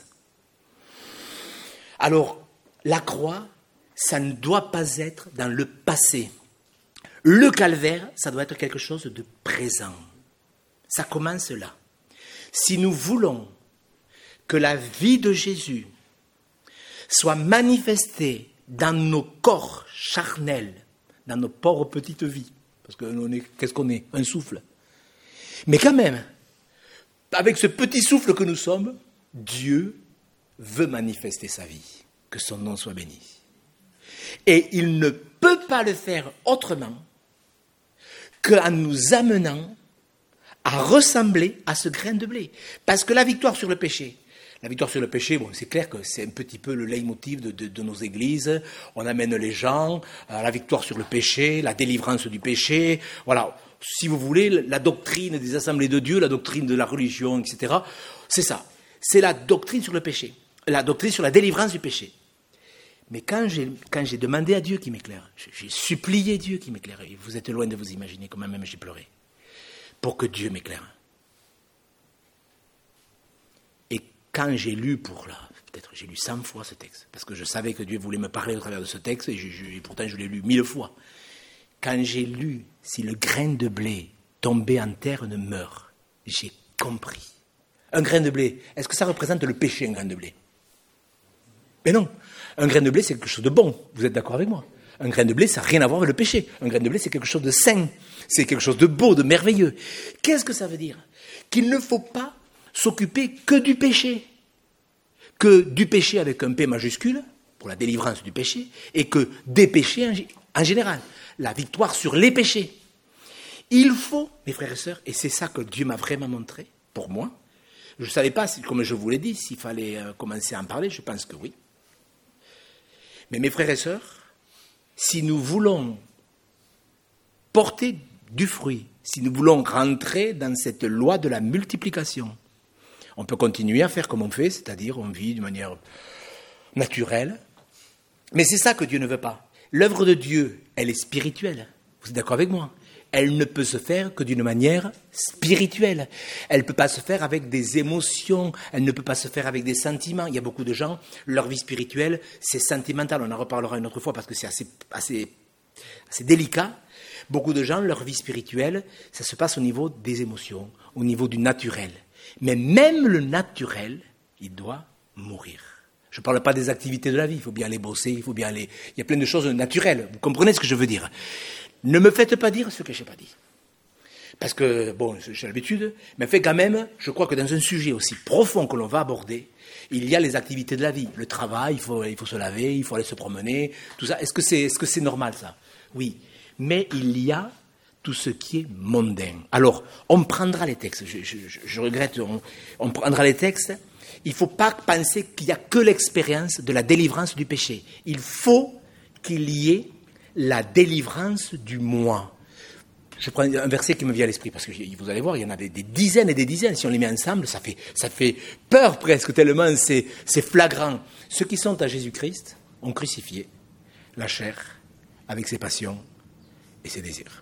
A: Alors, la croix, ça ne doit pas être dans le passé. Le calvaire, ça doit être quelque chose de présent. Ça commence là. Si nous voulons que la vie de Jésus soit manifestée dans nos corps charnels, dans nos pauvres petites vies, parce que qu'est-ce qu'on est? Un souffle. Mais quand même, avec ce petit souffle que nous sommes, Dieu veut manifester sa vie, que son nom soit béni. Et il ne peut pas le faire autrement qu'en nous amenant à ressembler à ce grain de blé. Parce que la victoire sur le péché, bon, c'est clair que c'est un petit peu le leitmotiv de nos églises. On amène les gens à la victoire sur le péché, la délivrance du péché. Voilà, si vous voulez, la doctrine des assemblées de Dieu, la doctrine de la religion, etc. C'est ça. C'est la doctrine sur le péché, la doctrine sur la délivrance du péché. Mais quand j'ai demandé à Dieu qui m'éclaire, j'ai supplié Dieu qui m'éclaire, et vous êtes loin de vous imaginer comment même j'ai pleuré, pour que Dieu m'éclaire. Et quand j'ai lu peut-être j'ai lu 100 fois ce texte, parce que je savais que Dieu voulait me parler au travers de ce texte, et pourtant je l'ai lu 1000 fois. Quand j'ai lu « Si le grain de blé tombé en terre ne meurt », j'ai compris. Un grain de blé, est-ce que ça représente le péché, un grain de blé? Mais non. Un grain de blé, c'est quelque chose de bon. Vous êtes d'accord avec moi? Un grain de blé, ça n'a rien à voir avec le péché. Un grain de blé, c'est quelque chose de sain. C'est quelque chose de beau, de merveilleux. Qu'est-ce que ça veut dire? Qu'il ne faut pas s'occuper que du péché. Que du péché avec un P majuscule, pour la délivrance du péché, et que des péchés en général. La victoire sur les péchés. Il faut, mes frères et sœurs, et c'est ça que Dieu m'a vraiment montré, pour moi. Je ne savais pas, comme je vous l'ai dit, s'il fallait commencer à en parler, je pense que oui. Mais mes frères et sœurs, si nous voulons porter du fruit, si nous voulons rentrer dans cette loi de la multiplication, on peut continuer à faire comme on fait, c'est-à-dire on vit de manière naturelle, mais c'est ça que Dieu ne veut pas. L'œuvre de Dieu, elle est spirituelle. Vous êtes d'accord avec moi? Elle ne peut se faire que d'une manière spirituelle. Elle ne peut pas se faire avec des émotions, elle ne peut pas se faire avec des sentiments. Il y a beaucoup de gens, leur vie spirituelle, c'est sentimental. On en reparlera une autre fois parce que c'est assez délicat. Beaucoup de gens, leur vie spirituelle, ça se passe au niveau des émotions, au niveau du naturel. Mais même le naturel, il doit mourir. Je ne parle pas des activités de la vie, il faut bien aller bosser, il y a plein de choses naturelles. Vous comprenez ce que je veux dire? Ne me faites pas dire ce que je n'ai pas dit. Parce que, bon, j'ai l'habitude, mais fait quand même, je crois que dans un sujet aussi profond que l'on va aborder, il y a les activités de la vie. Le travail, il faut se laver, il faut aller se promener, tout ça. Est-ce que c'est normal, ça? Oui. Mais il y a tout ce qui est mondain. Alors, on prendra les textes. Je regrette, on prendra les textes. Il ne faut pas penser qu'il n'y a que l'expérience de la délivrance du péché. Il faut qu'il y ait la délivrance du moi. Je prends un verset qui me vient à l'esprit, parce que vous allez voir, il y en a des dizaines et des dizaines. Si on les met ensemble, ça fait peur presque, tellement c'est flagrant. Ceux qui sont à Jésus-Christ ont crucifié la chair avec ses passions et ses désirs.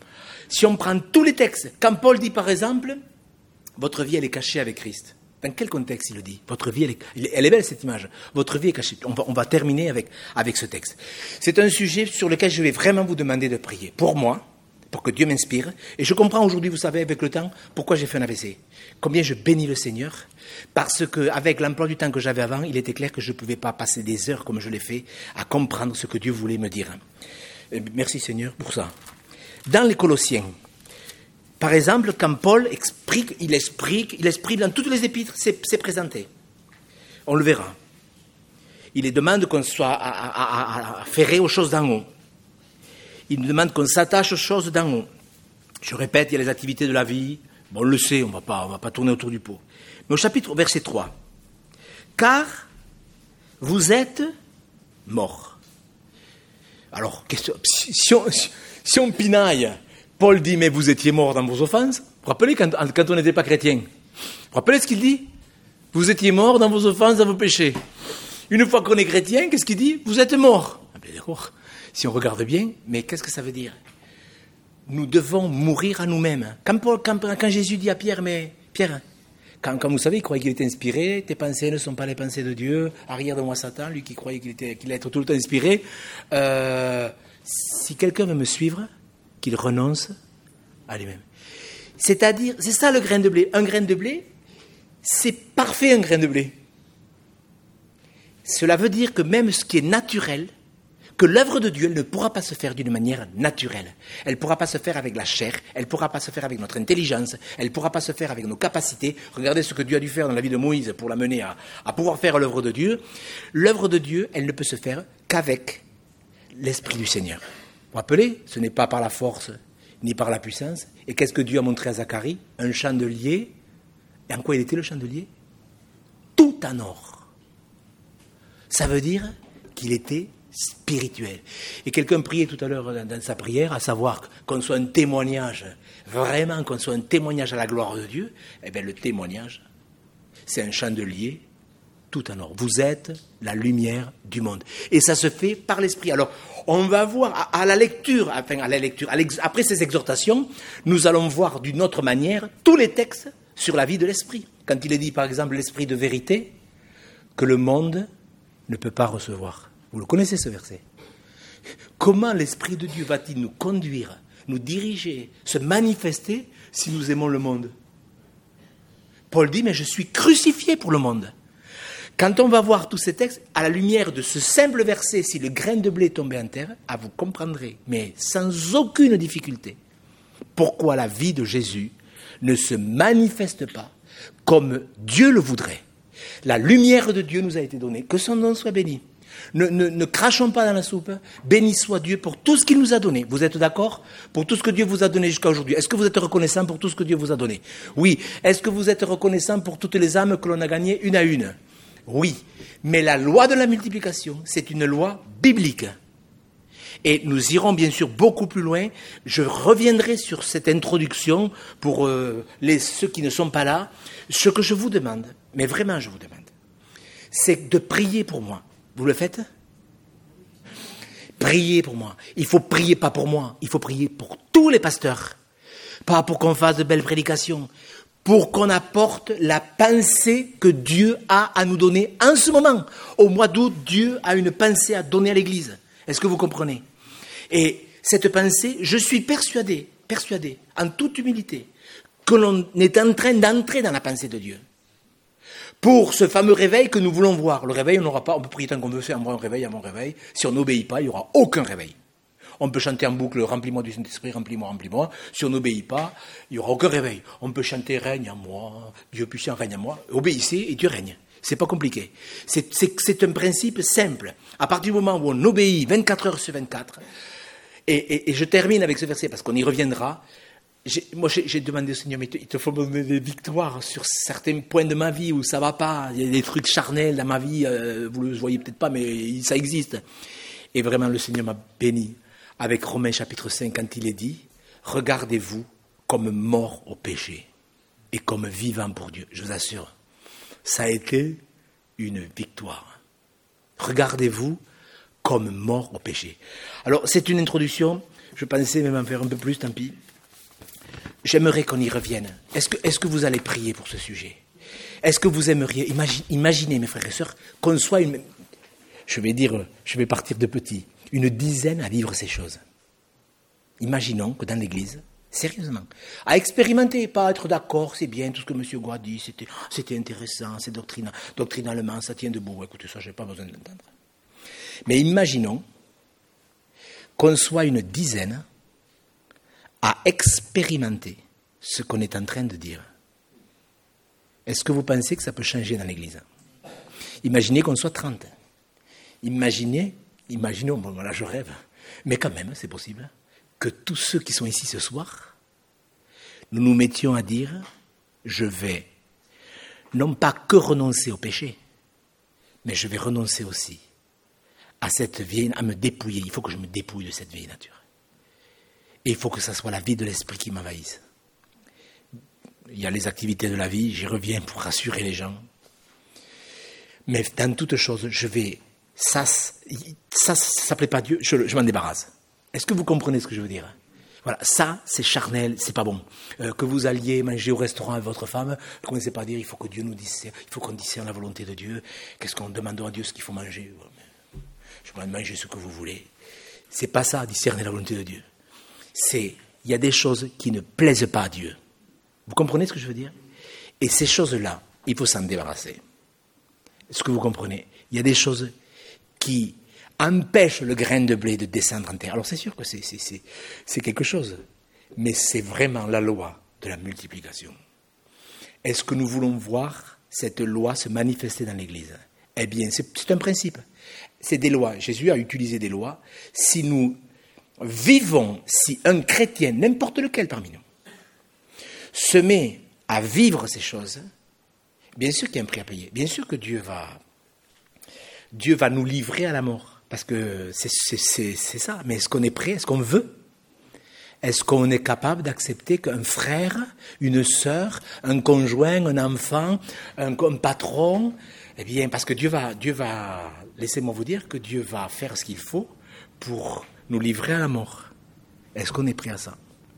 A: Si on prend tous les textes, quand Paul dit par exemple, votre vie elle est cachée avec Christ. Dans quel contexte il le dit? Votre vie, elle est belle cette image. Votre vie est cachée. On va terminer avec ce texte. C'est un sujet sur lequel je vais vraiment vous demander de prier. Pour moi, pour que Dieu m'inspire. Et je comprends aujourd'hui, vous savez, avec le temps, pourquoi j'ai fait un AVC. Combien je bénis le Seigneur. Parce qu'avec l'emploi du temps que j'avais avant, il était clair que je ne pouvais pas passer des heures comme je l'ai fait à comprendre ce que Dieu voulait me dire. Et merci Seigneur pour ça. Dans les Colossiens, par exemple, quand Paul explique, il explique dans toutes les épîtres, c'est présenté. On le verra. Il les demande qu'on soit affairé aux choses d'en haut. Il nous demande qu'on s'attache aux choses d'en haut. Je répète, il y a les activités de la vie. Bon, on le sait, on va pas tourner autour du pot. Mais au verset 3. Car vous êtes morts. Alors, si on pinaille, Paul dit, mais vous étiez morts dans vos offenses. Vous vous rappelez quand on n'était pas chrétien? Vous vous rappelez ce qu'il dit? Vous étiez morts dans vos offenses, dans vos péchés. Une fois qu'on est chrétien, qu'est-ce qu'il dit? Vous êtes mort. Ah ben d'accord, si on regarde bien, mais qu'est-ce que ça veut dire? Nous devons mourir à nous-mêmes. Quand Jésus dit à Pierre, mais Pierre, quand vous savez, il croyait qu'il était inspiré, tes pensées ne sont pas les pensées de Dieu, arrière de moi Satan, lui qui croyait qu'il allait être tout le temps inspiré, si quelqu'un veut me suivre, qu'il renonce à lui-même. C'est-à-dire, c'est ça le grain de blé. Un grain de blé, c'est parfait un grain de blé. Cela veut dire que même ce qui est naturel, que l'œuvre de Dieu ne pourra pas se faire d'une manière naturelle. Elle ne pourra pas se faire avec la chair, elle ne pourra pas se faire avec notre intelligence, elle ne pourra pas se faire avec nos capacités. Regardez ce que Dieu a dû faire dans la vie de Moïse pour l'amener à pouvoir faire l'œuvre de Dieu. L'œuvre de Dieu, elle ne peut se faire qu'avec l'Esprit du Seigneur. Vous vous rappelez, ce n'est pas par la force ni par la puissance. Et qu'est-ce que Dieu a montré à Zacharie? Un chandelier. Et en quoi il était le chandelier? Tout en or. Ça veut dire qu'il était spirituel. Et quelqu'un priait tout à l'heure dans sa prière, à savoir qu'on soit un témoignage, vraiment qu'on soit un témoignage à la gloire de Dieu. Eh bien, le témoignage, c'est un chandelier tout en or. Vous êtes la lumière du monde. Et ça se fait par l'Esprit. Alors, on va voir après ces exhortations, nous allons voir d'une autre manière tous les textes sur la vie de l'Esprit. Quand il est dit, par exemple, l'Esprit de vérité, que le monde ne peut pas recevoir. Vous le connaissez, ce verset? Comment l'Esprit de Dieu va-t-il nous conduire, nous diriger, se manifester si nous aimons le monde? Paul dit, mais je suis crucifié pour le monde. Quand on va voir tous ces textes, à la lumière de ce simple verset, si le grain de blé tombait en terre, vous comprendrez, mais sans aucune difficulté, pourquoi la vie de Jésus ne se manifeste pas comme Dieu le voudrait. La lumière de Dieu nous a été donnée, que son nom soit béni. Ne crachons pas dans la soupe. Béni soit Dieu pour tout ce qu'il nous a donné. Vous êtes d'accord? Pour tout ce que Dieu vous a donné jusqu'à aujourd'hui. Est-ce que vous êtes reconnaissant pour tout ce que Dieu vous a donné? Oui. Est-ce que vous êtes reconnaissant pour toutes les âmes que l'on a gagnées une à une? Oui. Mais la loi de la multiplication, c'est une loi biblique. Et nous irons bien sûr beaucoup plus loin. Je reviendrai sur cette introduction pour ceux qui ne sont pas là. Ce que je vous demande, mais vraiment je vous demande, c'est de prier pour moi. Vous le faites? Priez pour moi. Il faut prier pas pour moi, il faut prier pour tous les pasteurs. Pas pour qu'on fasse de belles prédications, pour qu'on apporte la pensée que Dieu a à nous donner en ce moment. Au mois d'août, Dieu a une pensée à donner à l'Église. Est-ce que vous comprenez? Et cette pensée, je suis persuadé, en toute humilité, que l'on est en train d'entrer dans la pensée de Dieu. Pour ce fameux réveil que nous voulons voir. Le réveil, on n'aura pas, on peut prier tant qu'on veut, c'est un bon réveil, un bon réveil. Si on n'obéit pas, il n'y aura aucun réveil. On peut chanter en boucle, remplis-moi du Saint-Esprit, remplis-moi, remplis-moi. Si on n'obéit pas, il n'y aura aucun réveil. On peut chanter, règne en moi, Dieu puissant règne en moi. Obéissez et Dieu règne. C'est pas compliqué. C'est un principe simple. À partir du moment où on obéit 24 heures sur 24, et je termine avec ce verset parce qu'on y reviendra. J'ai demandé au Seigneur, mais il te faut me donner des victoires sur certains points de ma vie où ça va pas. Il y a des trucs charnels dans ma vie, vous le voyez peut-être pas, mais ça existe. Et vraiment, le Seigneur m'a béni avec Romains chapitre 5 quand il est dit, regardez-vous comme mort au péché et comme vivant pour Dieu. Je vous assure, ça a été une victoire. Regardez-vous comme mort au péché. Alors, c'est une introduction. Je pensais même en faire un peu plus, tant pis. J'aimerais qu'on y revienne. Est-ce que vous allez prier pour ce sujet? Est-ce que vous aimeriez, imaginez mes frères et sœurs, qu'on soit je vais partir de petit, une dizaine à vivre ces choses. Imaginons que dans l'Église, sérieusement, à expérimenter, pas être d'accord, c'est bien, tout ce que M. Goua dit, c'était intéressant, c'est doctrinalement, ça tient debout. Écoutez, ça, je n'ai pas besoin de l'entendre. Mais imaginons qu'on soit une dizaine à expérimenter ce qu'on est en train de dire. Est-ce que vous pensez que ça peut changer dans l'Église? Imaginez qu'on soit 30. Imaginons, bon, là je rêve, mais quand même, c'est possible, que tous ceux qui sont ici ce soir, nous nous mettions à dire, je vais non pas que renoncer au péché, mais je vais renoncer aussi à cette vieille, à me dépouiller. Il faut que je me dépouille de cette vieille nature. Et il faut que ce soit la vie de l'esprit qui m'envahisse. Il y a les activités de la vie, j'y reviens pour rassurer les gens. Mais dans toute chose, ça plaît pas à Dieu, je m'en débarrasse. Est-ce que vous comprenez ce que je veux dire? Voilà, ça, c'est charnel, c'est pas bon. Que vous alliez manger au restaurant avec votre femme, ne commencez pas à dire, il faut que Dieu nous discerne, il faut qu'on discerne la volonté de Dieu. Qu'est-ce qu'on demande à Dieu, ce qu'il faut manger? Je vais manger ce que vous voulez. C'est pas ça, discerner la volonté de Dieu. Il y a des choses qui ne plaisent pas à Dieu. Vous comprenez ce que je veux dire? Et ces choses-là, il faut s'en débarrasser. Est-ce que vous comprenez? Il y a des choses qui empêchent le grain de blé de descendre en terre. Alors c'est sûr que c'est quelque chose, mais c'est vraiment la loi de la multiplication. Est-ce que nous voulons voir cette loi se manifester dans l'Église? Eh bien, c'est un principe. C'est des lois. Jésus a utilisé des lois. Si nous vivons, si un chrétien, n'importe lequel parmi nous, se met à vivre ces choses, bien sûr qu'il y a un prix à payer. Bien sûr que Dieu va nous livrer à la mort. Parce que c'est ça. Mais est-ce qu'on est prêt? Est-ce qu'on veut? Est-ce qu'on est capable d'accepter qu'un frère, une sœur, un conjoint, un enfant, un patron, eh bien, parce que Dieu va, laissez-moi vous dire que Dieu va faire ce qu'il faut pour nous livrer à la mort. Est-ce qu'on est prêt à ça?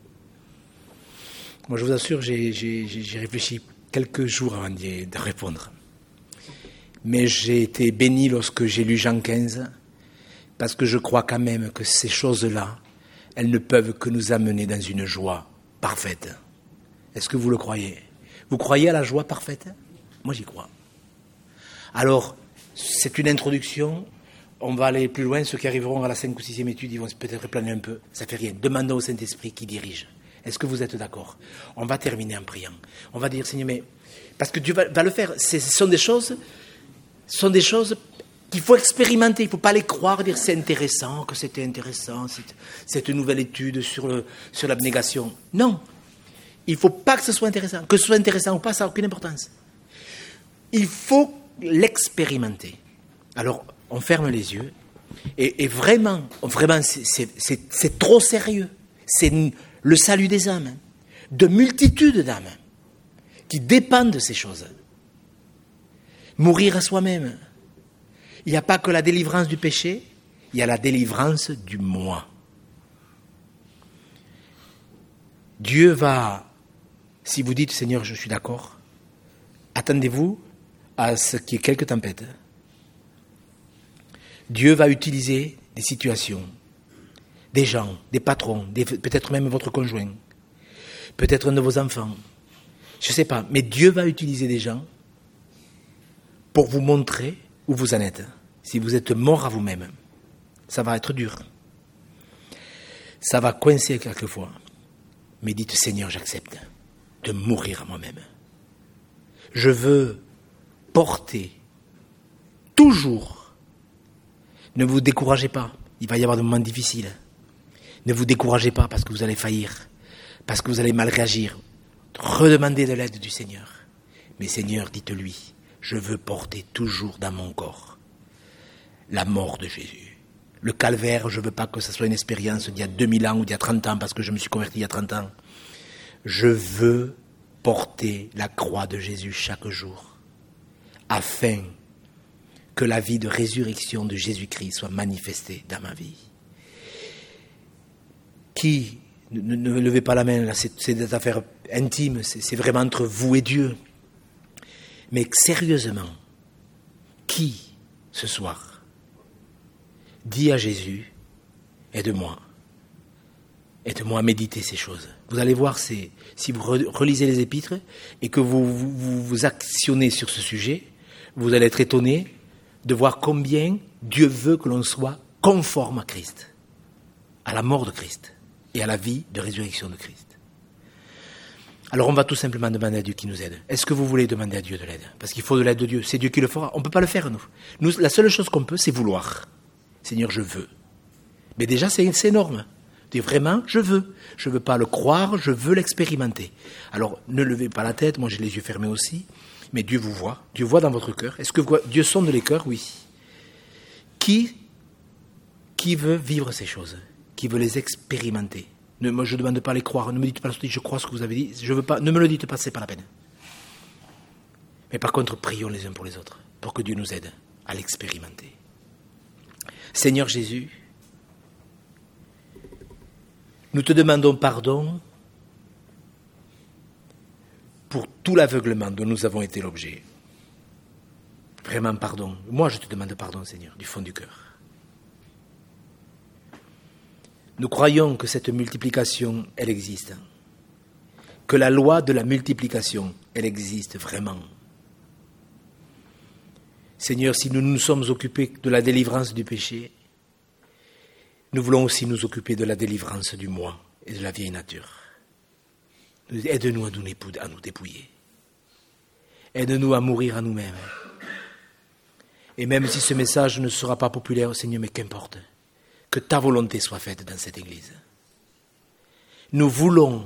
A: Moi, je vous assure, j'ai réfléchi quelques jours avant de répondre. Mais j'ai été béni lorsque j'ai lu Jean 15, parce que je crois quand même que ces choses-là, elles ne peuvent que nous amener dans une joie parfaite. Est-ce que vous le croyez? Vous croyez à la joie parfaite? Moi, j'y crois. Alors, c'est une introduction. On va aller plus loin. Ceux qui arriveront à la 5e ou 6e étude, ils vont peut-être planer un peu. Ça fait rien. Demandons au Saint-Esprit qui dirige. Est-ce que vous êtes d'accord? On va terminer en priant. On va dire, Seigneur, mais... Parce que Dieu va le faire. Ce sont des choses qu'il faut expérimenter. Il ne faut pas les croire, dire c'est intéressant, que c'était intéressant, cette nouvelle étude sur l'abnégation. Non. Il ne faut pas que ce soit intéressant. Que ce soit intéressant ou pas, ça n'a aucune importance. Il faut l'expérimenter. Alors, on ferme les yeux. Et vraiment, c'est trop sérieux. C'est le salut des âmes, de multitudes d'âmes qui dépendent de ces choses. Mourir à soi-même. Il n'y a pas que la délivrance du péché, il y a la délivrance du moi. Dieu va, si vous dites, Seigneur, je suis d'accord, attendez-vous à ce qu'il y ait quelques tempêtes. Dieu va utiliser des situations, des gens, des patrons, peut-être même votre conjoint, peut-être un de vos enfants, je ne sais pas, mais Dieu va utiliser des gens pour vous montrer où vous en êtes. Si vous êtes mort à vous-même, ça va être dur. Ça va coincer quelquefois. Mais dites, Seigneur, j'accepte de mourir à moi-même. Je veux porter toujours. Ne vous découragez pas. Il va y avoir des moments difficiles. Ne vous découragez pas parce que vous allez faillir, parce que vous allez mal réagir. Redemandez de l'aide du Seigneur. Mais Seigneur, dites-lui, je veux porter toujours dans mon corps la mort de Jésus. Le calvaire, je ne veux pas que ce soit une expérience d'il y a 2000 ans ou d'il y a 30 ans, parce que je me suis converti il y a 30 ans. Je veux porter la croix de Jésus chaque jour, afin que la vie de résurrection de Jésus-Christ soit manifestée dans ma vie. Qui, ne levez pas la main, là, c'est des affaires intimes, c'est vraiment entre vous et Dieu. Mais sérieusement, qui, ce soir, dit à Jésus, aide-moi à méditer ces choses. Vous allez voir, si vous relisez les épîtres et que vous actionnez sur ce sujet, vous allez être étonné de voir combien Dieu veut que l'on soit conforme à Christ, à la mort de Christ et à la vie de résurrection de Christ. Alors on va tout simplement demander à Dieu qui nous aide. Est-ce que vous voulez demander à Dieu de l'aide? Parce qu'il faut de l'aide de Dieu. C'est Dieu qui le fera. On ne peut pas le faire, nous. La seule chose qu'on peut, c'est vouloir. Seigneur, je veux. Mais déjà, c'est énorme. Dire vraiment, je veux. Je ne veux pas le croire, je veux l'expérimenter. Alors, ne levez pas la tête, moi j'ai les yeux fermés aussi, mais Dieu vous voit. Dieu voit dans votre cœur. Est-ce que Dieu sonde les cœurs? Oui. Qui veut vivre ces choses? Qui veut les expérimenter? Moi, je ne demande pas à les croire. Ne me dites pas, je crois ce que vous avez dit. Je veux pas, ne me le dites pas, ce n'est pas la peine. Mais par contre, prions les uns pour les autres. pour que Dieu nous aide à l'expérimenter. Seigneur Jésus, nous te demandons pardon pour tout l'aveuglement dont nous avons été l'objet. Vraiment pardon. Moi, je te demande pardon, Seigneur, du fond du cœur. Nous croyons que cette multiplication, elle existe. Que la loi de la multiplication, elle existe vraiment. Seigneur, si nous nous sommes occupés de la délivrance du péché, nous voulons aussi nous occuper de la délivrance du moi et de la vieille nature. Aide-nous à nous dépouiller. Aide-nous à mourir à nous-mêmes. Et même si ce message ne sera pas populaire, Seigneur, mais qu'importe, que ta volonté soit faite dans cette Église. Nous voulons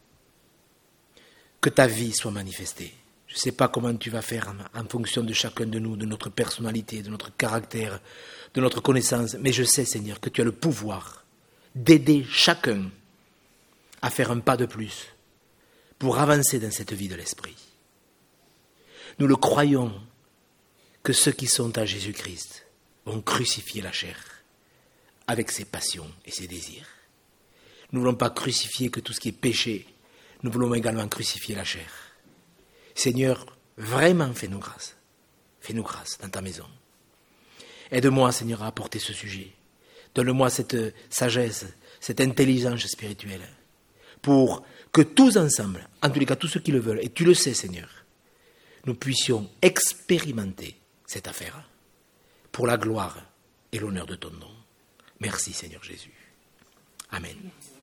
A: que ta vie soit manifestée. Je ne sais pas comment tu vas faire en fonction de chacun de nous, de notre personnalité, de notre caractère, de notre connaissance, mais je sais, Seigneur, que tu as le pouvoir d'aider chacun à faire un pas de plus pour avancer dans cette vie de l'esprit. Nous le croyons que ceux qui sont à Jésus-Christ vont crucifier la chair avec ses passions et ses désirs. Nous ne voulons pas crucifier que tout ce qui est péché, nous voulons également crucifier la chair. Seigneur, vraiment fais-nous grâce. Fais-nous grâce dans ta maison. Aide-moi, Seigneur, à apporter ce sujet. Donne-moi cette sagesse, cette intelligence spirituelle, pour que tous ensemble, en tous les cas tous ceux qui le veulent, et tu le sais, Seigneur, nous puissions expérimenter cette affaire pour la gloire et l'honneur de ton nom. Merci, Seigneur Jésus. Amen.